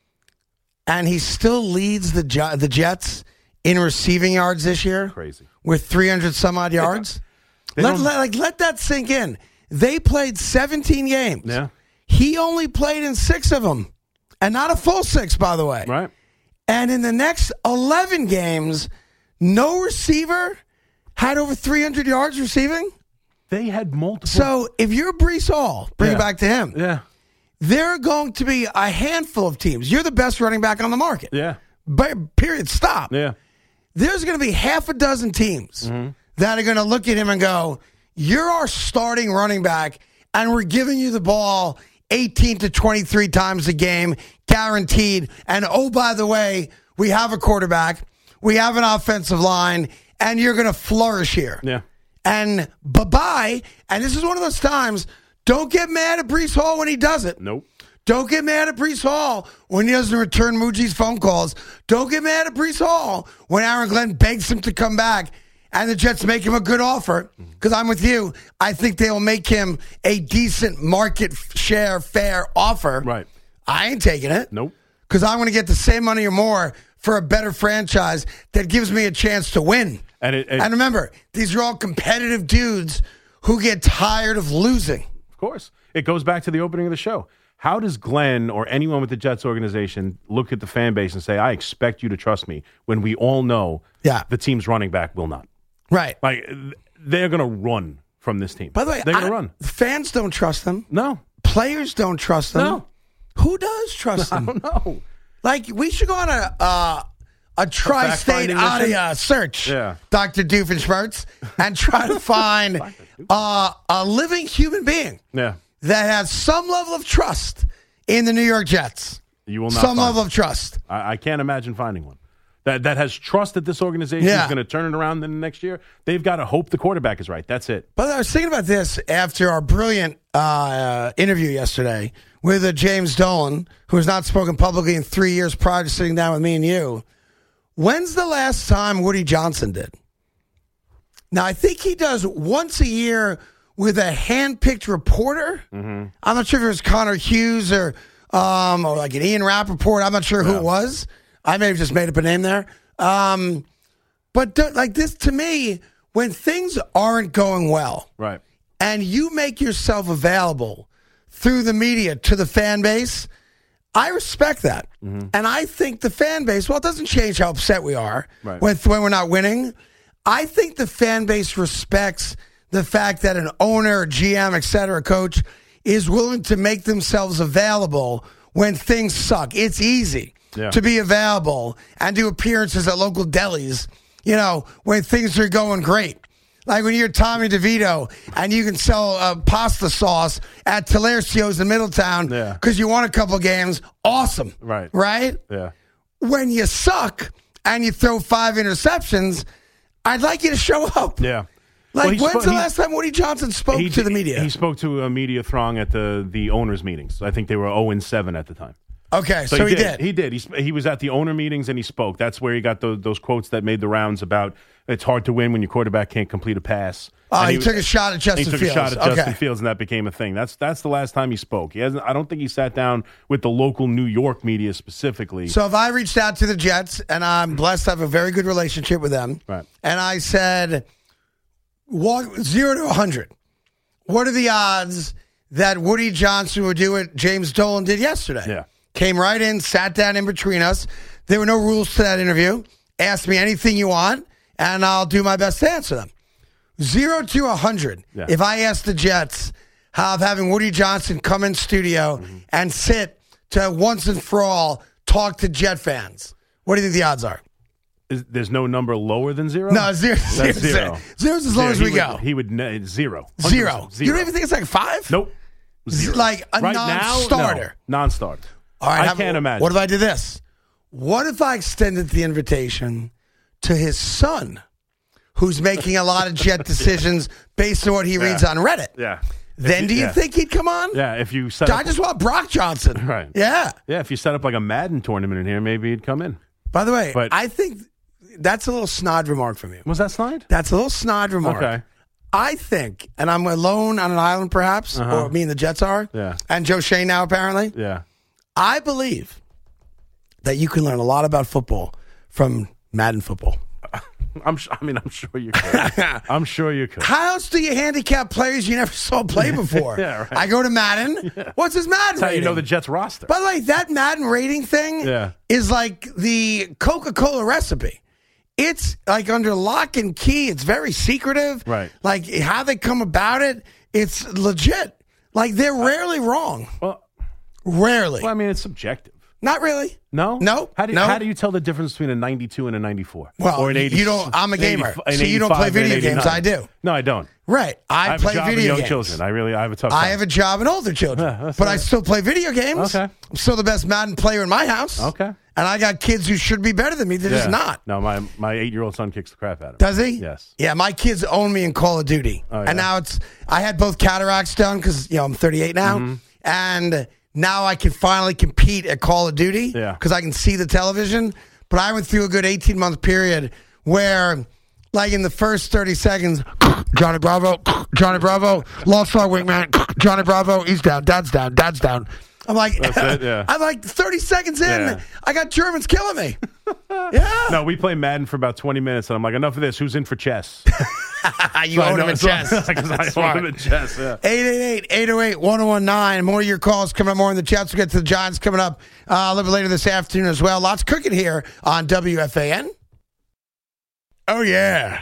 S1: And he still leads the J- the Jets in receiving yards this year
S2: Crazy.
S1: with three hundred some odd yards.
S2: They
S1: let,
S2: don't-
S1: let, like, let that sink in. They played seventeen games.
S2: Yeah.
S1: He only played in six of them. And not a full six, by the way.
S2: Right.
S1: And in the next eleven games, no receiver had over three hundred yards receiving.
S2: They had multiple.
S1: So if you're Breece Hall, bring
S2: Yeah.
S1: it back to him.
S2: yeah.
S1: There are going to be a handful of teams. You're the best running back on the market.
S2: Yeah.
S1: But, period. Stop.
S2: Yeah.
S1: There's going to be half a dozen teams
S2: Mm-hmm.
S1: that are going to look at him and go, you're our starting running back, and we're giving you the ball eighteen to twenty-three times a game, guaranteed. And oh, by the way, we have a quarterback, we have an offensive line, and you're going to flourish here.
S2: Yeah.
S1: And bye-bye. And this is one of those times, don't get mad at Breece Hall when he does it.
S2: Nope.
S1: Don't get mad at Breece Hall when he doesn't return Muji's phone calls. Don't get mad at Breece Hall when Aaron Glenn begs him to come back and the Jets make him a good offer. Because I'm with you. I think they will make him a decent market share fair offer.
S2: Right.
S1: I ain't taking it.
S2: Nope.
S1: Because I'm going to get the same money or more for a better franchise that gives me a chance to win.
S2: And, it, it,
S1: and remember, these are all competitive dudes who get tired of losing.
S2: Of course. It goes back to the opening of the show. How does Glenn or anyone with the Jets organization look at the fan base and say, I expect you to trust me, when we all know
S1: yeah.
S2: the team's running back will not?
S1: Right.
S2: Like, they're going to run from this team.
S1: By the way,
S2: they're going
S1: I,
S2: to run.
S1: Fans don't trust them.
S2: No.
S1: Players don't trust them.
S2: No.
S1: Who does trust them?
S2: I don't know.
S1: Like, we should go on a uh, a tri-state
S2: fact-finding
S1: audio search,
S2: Yeah.
S1: Doctor Doofenshmirtz, and try to find uh, a living human being
S2: Yeah.
S1: that has some level of trust in the New York Jets.
S2: You will not
S1: Some
S2: find
S1: level
S2: it.
S1: of trust.
S2: I, I can't imagine finding one. That that has trust that this organization
S1: Yeah.
S2: is going to turn it around in the next year. They've got to hope the quarterback is right. That's it.
S1: But I was thinking about this after our brilliant uh, interview yesterday with uh, James Dolan, who has not spoken publicly in three years prior to sitting down with me and you. When's the last time Woody Johnson did? Now, I think he does once a year with a hand-picked reporter. Mm-hmm. I'm not sure if it was Connor Hughes or, um, or like an Ian Rappaport. I'm not sure who
S2: Yeah.
S1: it was. I may have just made up a name there. Um, but th- like this, to me, when things aren't going well,
S2: Right.
S1: and you make yourself available through the media to the fan base, I respect that. Mm-hmm. And I think the fan base, well, it doesn't change how upset we are
S2: Right.
S1: when, when we're not winning. I think the fan base respects the fact that an owner, G M, et cetera, coach is willing to make themselves available when things suck. It's easy
S2: Yeah.
S1: to be available and do appearances at local delis, you know, when things are going great. Like when you're Tommy DeVito and you can sell uh, pasta sauce at Talercio's in Middletown
S2: Yeah.
S1: because you won a couple games. Awesome.
S2: Right.
S1: Right?
S2: Yeah.
S1: When you suck and you throw five interceptions, I'd like you to show up.
S2: Yeah.
S1: Like,
S2: Well, he
S1: when's
S2: spo-
S1: the
S2: he-
S1: last time Woody Johnson spoke
S2: He
S1: to
S2: did-
S1: the media?
S2: He spoke to a media throng at the, the owners' meetings. I think they were oh and seven at the time.
S1: Okay, so, he, did.
S2: He did. He, sp- he was at the owner meetings and he spoke. That's where he got those, those quotes that made the rounds about it's hard to win when your quarterback can't complete a pass.
S1: Oh,
S2: And
S1: he,
S2: was-
S1: took a shot at Justin
S2: he took
S1: Fields.
S2: a shot at Justin
S1: Okay.
S2: Fields, and that became a thing. That's that's the last time he spoke. He hasn't. I don't think he sat down with the local New York media specifically.
S1: So if I reached out to the Jets, and I'm blessed to have a very good relationship with them,
S2: Right.
S1: and I said, what, zero to one hundred, what are the odds that Woody Johnson would do what James Dolan did yesterday?
S2: Yeah.
S1: Came right in, sat down in between us. There were no rules to that interview. Ask me anything you want, and I'll do my best to answer them. Zero to one hundred.
S2: Yeah.
S1: If I ask the Jets of having Woody Johnson come in studio
S2: Mm-hmm.
S1: and sit to once and for all talk to Jet fans, what do you think the odds are?
S2: Is, there's no number lower than zero.
S1: No, zero.
S2: That's
S1: zero.
S2: zero.
S1: Zero's as low
S2: Zero.
S1: as we
S2: he would,
S1: go.
S2: He would ne- zero.
S1: Zero.
S2: one hundred percent
S1: You don't even think it's like five?
S2: Nope. Zero.
S1: Like a
S2: right
S1: non-starter.
S2: Now, no. Non-starter.
S1: All right,
S2: I
S1: have-
S2: can't imagine.
S1: What if I did this? What if I extended the invitation to his son, who's making a lot of Jet decisions based on what he reads
S2: Yeah.
S1: on Reddit?
S2: Yeah.
S1: Then
S2: If
S1: do you
S2: yeah.
S1: think he'd come on?
S2: Yeah, if you set
S1: I
S2: up,
S1: just want Brock Johnson.
S2: Right.
S1: Yeah.
S2: yeah, if you set up like a Madden tournament in here, maybe he'd come in.
S1: By the way,
S2: But-
S1: I think that's a little snide remark from you.
S2: Was that slide?
S1: That's a little snide remark.
S2: Okay.
S1: I think, and I'm alone on an island perhaps,
S2: Uh-huh.
S1: or me and the Jets are,
S2: Yeah.
S1: and Joe Shane now apparently.
S2: Yeah.
S1: I believe that you can learn a lot about football from Madden football.
S2: I'm. Sh- I mean, I'm sure you could. I'm sure you could.
S1: How else do you handicap players you never saw play before?
S2: Yeah, right.
S1: I go to Madden. What's his Madden
S2: That's how
S1: rating?
S2: you know the Jets roster.
S1: By the way, that Madden rating thing
S2: Yeah.
S1: is like the Coca-Cola recipe. It's like under lock and key. It's very secretive.
S2: Right.
S1: Like how they come about it, it's legit. Like they're rarely wrong.
S2: well,
S1: Rarely.
S2: well, I mean, it's subjective.
S1: Not really.
S2: No?
S1: No.
S2: How do you,
S1: no.
S2: how do you tell the difference between a ninety-two and a ninety-four?
S1: Well,
S2: or an eighty,
S1: you don't. I'm a gamer,
S2: eighty, an
S1: so you don't play
S2: eighty-five and
S1: video
S2: an
S1: games.
S2: eighty-nine.
S1: I do.
S2: No, I don't.
S1: Right. I,
S2: I have
S1: play
S2: a job
S1: video
S2: with young
S1: games.
S2: children. I really, I have a tough time.
S1: I have a job and older children,
S2: Yeah, that's
S1: but
S2: all
S1: I
S2: right.
S1: still play video games.
S2: Okay.
S1: I'm still the best Madden player in my house.
S2: Okay.
S1: And I got kids who should be better than me. They're just
S2: Yeah.
S1: not.
S2: No, my my eight-year-old son kicks the crap out of him.
S1: Does he?
S2: Yes.
S1: Yeah, my kids own me in Call of Duty.
S2: Oh, yeah.
S1: And now it's, I had both cataracts done because, you know, I'm thirty-eight now.
S2: Mm-hmm.
S1: And now I can finally compete at Call of Duty
S2: Yeah.
S1: because I can see the television. But I went through a good eighteen-month period where, like in the first thirty seconds, Johnny Bravo, Johnny Bravo, Lost Star Wingman, Johnny Bravo, he's down, dad's down, dad's down. I'm like,
S2: That's it, yeah.
S1: I'm like thirty seconds in,
S2: Yeah.
S1: I got Germans killing me. Yeah.
S2: No, we play Madden for about twenty minutes, and I'm like, enough of this. Who's in for chess?
S1: you own him in chess.
S2: Because I
S1: Smart.
S2: own him in chess, yeah.
S1: eight eight eight, eight oh eight, one oh one nine. More of your calls coming up more in the chats. We'll get to the Giants coming up uh, a little bit later this afternoon as well. Lots cooking here on W F A N. Oh, yeah.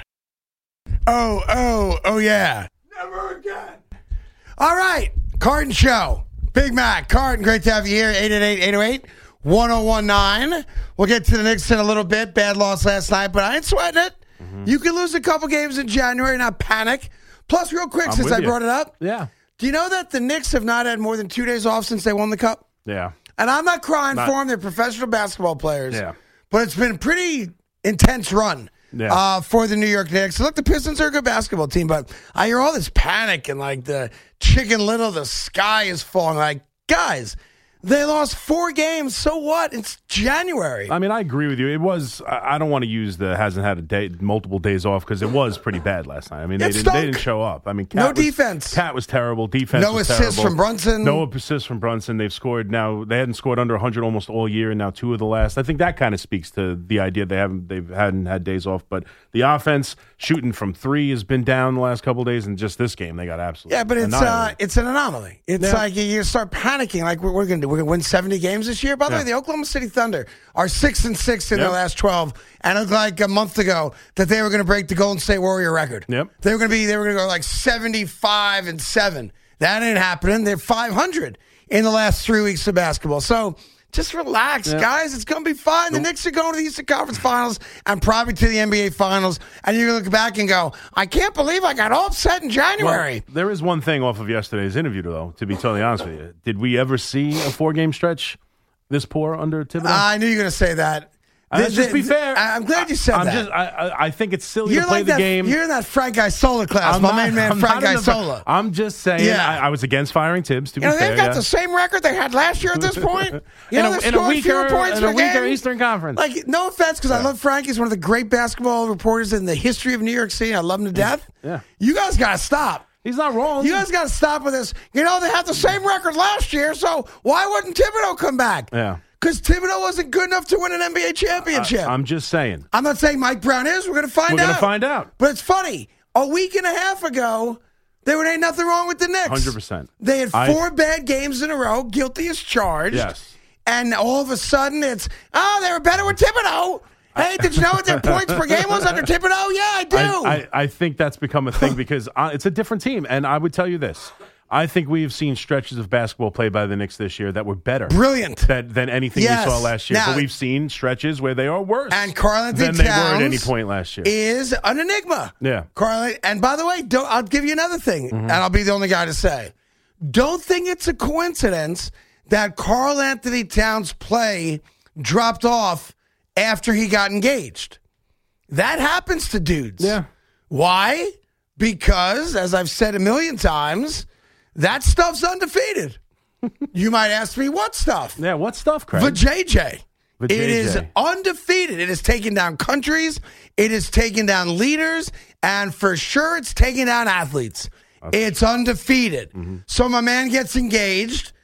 S1: Oh, oh, oh, yeah. Never again. All right. Carton Show. Big Mac. Carton, great to have you here. eight eight eight, eight oh eight, one oh one nine. We'll get to the Knicks in a little bit. Bad loss last night, but I ain't sweating it. Mm-hmm. You can lose a couple games in January, not panic. Plus, real quick,
S2: I'm
S1: since
S2: with
S1: I
S2: you.
S1: brought it up.
S2: Yeah.
S1: Do you know that the Knicks have not had more than two days off since they won the Cup?
S2: Yeah.
S1: And I'm not crying
S2: Not-
S1: for them. They're professional basketball players.
S2: Yeah.
S1: But it's been a pretty intense run
S2: Yeah.
S1: uh, for the New York Knicks. Look, the Pistons are a good basketball team, but I hear all this panic and like the Chicken Little, the sky is falling. Like, guys, they lost four games. So what? It's January.
S2: I mean, I agree with you. It was. I I don't want to use the hasn't had a day, multiple days off because it was pretty bad last night. I mean, they
S1: It
S2: didn't.
S1: stunk.
S2: They didn't show up. I mean, Cat
S1: No
S2: was,
S1: defense.
S2: Cat was terrible. Defense.
S1: No
S2: was
S1: assists
S2: terrible.
S1: from Brunson.
S2: No assists from Brunson. They've scored now. They hadn't scored under one hundred almost all year, and now two of the last. I think that kind of speaks to the idea they haven't. They hadn't had days off, but the offense shooting from three has been down the last couple of days, and just this game they got absolutely.
S1: Yeah, but it's uh,
S2: annihilated.
S1: it's an anomaly. It's
S2: Yeah.
S1: like you, you start panicking. Like we're, we're going to we're going to win seventy games this year. By the
S2: Yeah.
S1: way, the Oklahoma City Thunder are six and six in
S2: Yep.
S1: their last twelve, and it looked like a month ago that they were going to break the Golden State Warrior record.
S2: Yep.
S1: They were going to be they were going to go like seventy-five and seven. That ain't happening. They're five hundred in the last three weeks of basketball. So. Just relax,
S2: Yeah.
S1: guys. It's going to be fine. The Knicks are going to the Eastern Conference Finals and probably to the N B A Finals. And you're going to look back and go, I can't believe I got all upset in January.
S2: Well, there is one thing off of yesterday's interview, though, to be totally honest with you. Did we ever see a four-game stretch this poor under Thibodeau?
S1: I knew you were going to say that.
S2: Uh, let's just be fair.
S1: I- I'm glad you said
S2: I'm
S1: that.
S2: Just, I, I I think it's silly
S1: you're
S2: to play
S1: like
S2: the
S1: that,
S2: game.
S1: You're in that Frank Isola class,
S2: I'm
S1: my
S2: not-
S1: main man,
S2: I'm
S1: Frank
S2: not in the-
S1: Isola.
S2: I'm just saying,
S1: Yeah.
S2: I, I was against firing Tibbs, to be
S1: You know,
S2: fair.
S1: they've got
S2: yeah.
S1: the same record they had last year at this point. You
S2: in
S1: know,
S2: a,
S1: they
S2: in a
S1: scored fewer
S2: weaker,
S1: points
S2: in a
S1: per
S2: weaker
S1: game.
S2: Eastern Conference.
S1: Like, no offense, because I love Frank. He's one of the great basketball reporters in the history of New York City. I love him to death.
S2: Yeah.
S1: You guys got to stop.
S2: He's not wrong.
S1: You guys got to stop with this. You know, they had the same record last year, so why wouldn't Thibodeau come back?
S2: Yeah.
S1: Because Thibodeau wasn't good enough to win an N B A championship.
S2: I'm just saying.
S1: I'm not saying Mike Brown is. We're going to find
S2: We're
S1: out.
S2: going to find out.
S1: But it's funny. A week and a half ago, there ain't nothing wrong with the Knicks.
S2: one hundred percent.
S1: They had
S2: I-
S1: four bad games in a row, guilty as charged.
S2: Yes.
S1: And all of a sudden, it's, oh, they were better with Thibodeau. Hey, did you know what their points per game was under Thibodeau? Yeah, I do.
S2: I, I, I think that's become a thing because uh, it's a different team. And I would tell you this. I think we have seen stretches of basketball played by the Knicks this year that were better.
S1: Brilliant.
S2: That, than anything
S1: Yes.
S2: we saw last year.
S1: Now-
S2: but we've seen stretches where they are worse
S1: And Karl-Anthony
S2: than they were
S1: Towns
S2: at any point last year.
S1: is an enigma.
S2: Yeah.
S1: Carly, and by the way, don't, I'll give you another thing,
S2: Mm-hmm.
S1: and I'll be the only guy to say. Don't think it's a coincidence that Karl-Anthony Towns' play dropped off after he got engaged. That happens to dudes.
S2: Yeah.
S1: Why? Because, as I've said a million times, that stuff's undefeated. You might ask me, what stuff?
S2: Yeah, what stuff, Craig?
S1: The J J.
S2: The
S1: It
S2: J J.
S1: is undefeated. It has taken down countries. It has taken down leaders. And for sure, it's taken down athletes. It's undefeated.
S2: Mm-hmm.
S1: So my man gets engaged.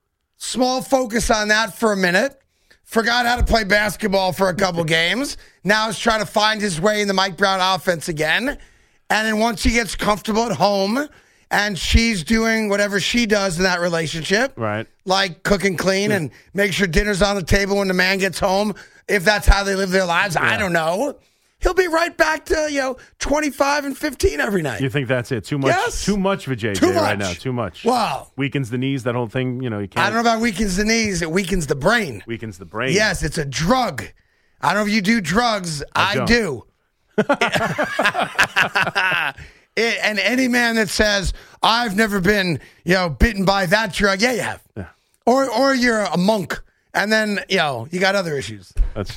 S1: Small focus on that for a minute. Forgot how to play basketball for a couple games. Now he's trying to find his way in the Mike Brown offense again. And then once he gets comfortable at home and she's doing whatever she does in that relationship,
S2: Right.
S1: like cook and clean and make sure dinner's on the table when the man gets home, if that's how they live their lives, I don't know. he'll be right back to, you know, twenty-five and fifteen every night.
S2: You think that's it? Too much?
S1: Yes.
S2: Too much for J J
S1: Too
S2: right
S1: much.
S2: now. Too much.
S1: Wow.
S2: Weakens the knees. That whole thing. You know, you can't.
S1: I don't know about weakens the knees. It weakens the brain.
S2: Weakens the brain.
S1: Yes, it's a drug. I don't know if you do drugs. I,
S2: don't.
S1: do. It, and any man that says, I've never been, you know, bitten by that drug, yeah, you have.
S2: Yeah.
S1: Or or you're a monk, and then, you know, you got other issues.
S2: That's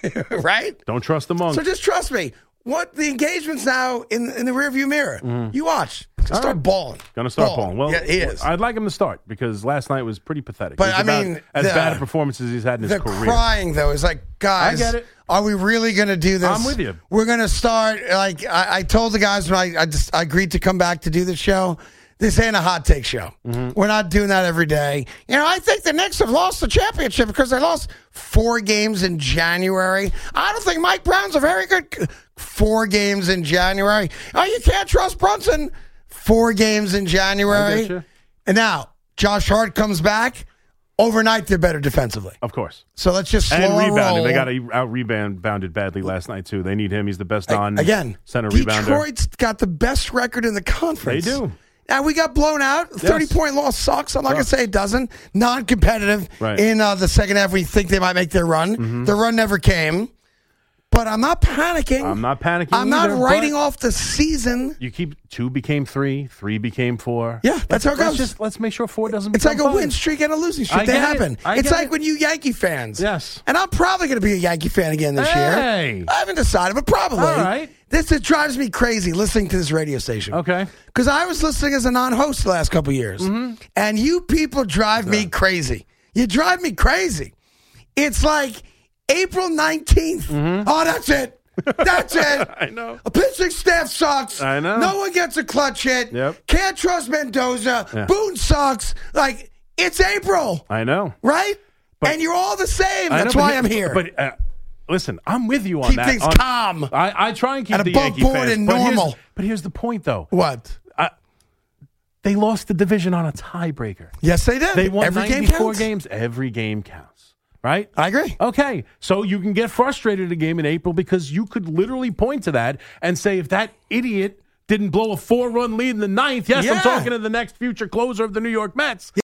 S1: Right?
S2: don't trust the monk.
S1: So just trust me. What the engagement's now in in the rearview mirror. You watch. He's gonna start
S2: right.
S1: balling.
S2: Gonna start balling. Well,
S1: yeah, he is.
S2: I'd like him to start because last night was pretty pathetic.
S1: But,
S2: It's
S1: I
S2: about
S1: mean,
S2: as
S1: the-
S2: bad a performance as he's had in his
S1: The
S2: career.
S1: crying, though, is like, guys,
S2: I get it.
S1: are we really going to do this?
S2: I'm with you.
S1: We're going to start, like, I, I told the guys when I, I, just, I agreed to come back to do the show, this ain't a hot take show.
S2: Mm-hmm.
S1: We're not doing that every day. You know, I think the Knicks have lost the championship because they lost four games in January. I don't think Mike Brown's a very good four games in January. Oh, you can't trust Brunson. Four games in
S2: I
S1: January.
S2: get you.
S1: And now, Josh Hart comes back. Overnight, they're better defensively.
S2: Of course.
S1: So let's just slow
S2: And
S1: our
S2: rebounding.
S1: roll.
S2: They got a, out rebounded badly last night, too. They need him. He's the best non
S1: Again,
S2: center rebounder.
S1: Detroit's got the best record in the conference.
S2: They do.
S1: Now, we got blown out. thirty-point loss sucks. I'm not going to say it doesn't. Non-competitive
S2: Right.
S1: in uh, the second half. We think they might make their run.
S2: Mm-hmm.
S1: The run never came. But I'm not panicking.
S2: I'm not panicking
S1: I'm not
S2: either,
S1: writing
S2: but
S1: off the season.
S2: You keep two became three, three became four.
S1: Yeah, that's how it
S2: Let's
S1: goes.
S2: Just let's make sure four doesn't.
S1: It's like
S2: become
S1: a
S2: five.
S1: win streak and a losing streak.
S2: I
S1: They
S2: get it.
S1: happen.
S2: I
S1: It's
S2: get
S1: like
S2: it.
S1: when you Yankee fans.
S2: Yes.
S1: And I'm probably going to be a Yankee fan again this
S2: Hey.
S1: year. I haven't decided, but probably.
S2: All right.
S1: This it drives me crazy listening to this radio station.
S2: Okay.
S1: Because I was listening as a non-host the last couple of years.
S2: Mm-hmm.
S1: And you people drive me crazy. You drive me crazy. It's like April nineteenth. Oh, that's it. That's it.
S2: Mm-hmm. I know.
S1: A pitching staff sucks.
S2: I know.
S1: No one gets a clutch hit.
S2: Yep.
S1: Can't trust Mendoza.
S2: Yeah.
S1: Boone sucks. Like, it's April,
S2: I know.
S1: right?
S2: But-
S1: and you're all the same.
S2: I
S1: That's
S2: know, but
S1: why
S2: here-
S1: I'm here.
S2: But uh, listen, I'm with you on
S1: Keep
S2: that.
S1: things
S2: On-
S1: calm.
S2: I, I try and keep
S1: And
S2: the
S1: above
S2: Yankee
S1: board
S2: fans,
S1: and
S2: but here's-
S1: normal.
S2: But here's the point, though.
S1: What?
S2: I, they lost the division on a tiebreaker.
S1: Yes, they did.
S2: They won
S1: Every game
S2: ninety-four
S1: counts.
S2: games. Every game counts. Right?
S1: I agree.
S2: Okay, so you can get frustrated a game in April because you could literally point to that and say, if that idiot didn't blow a four-run lead in the ninth, yes,
S1: Yeah.
S2: I'm talking to the next future closer of the New York Mets.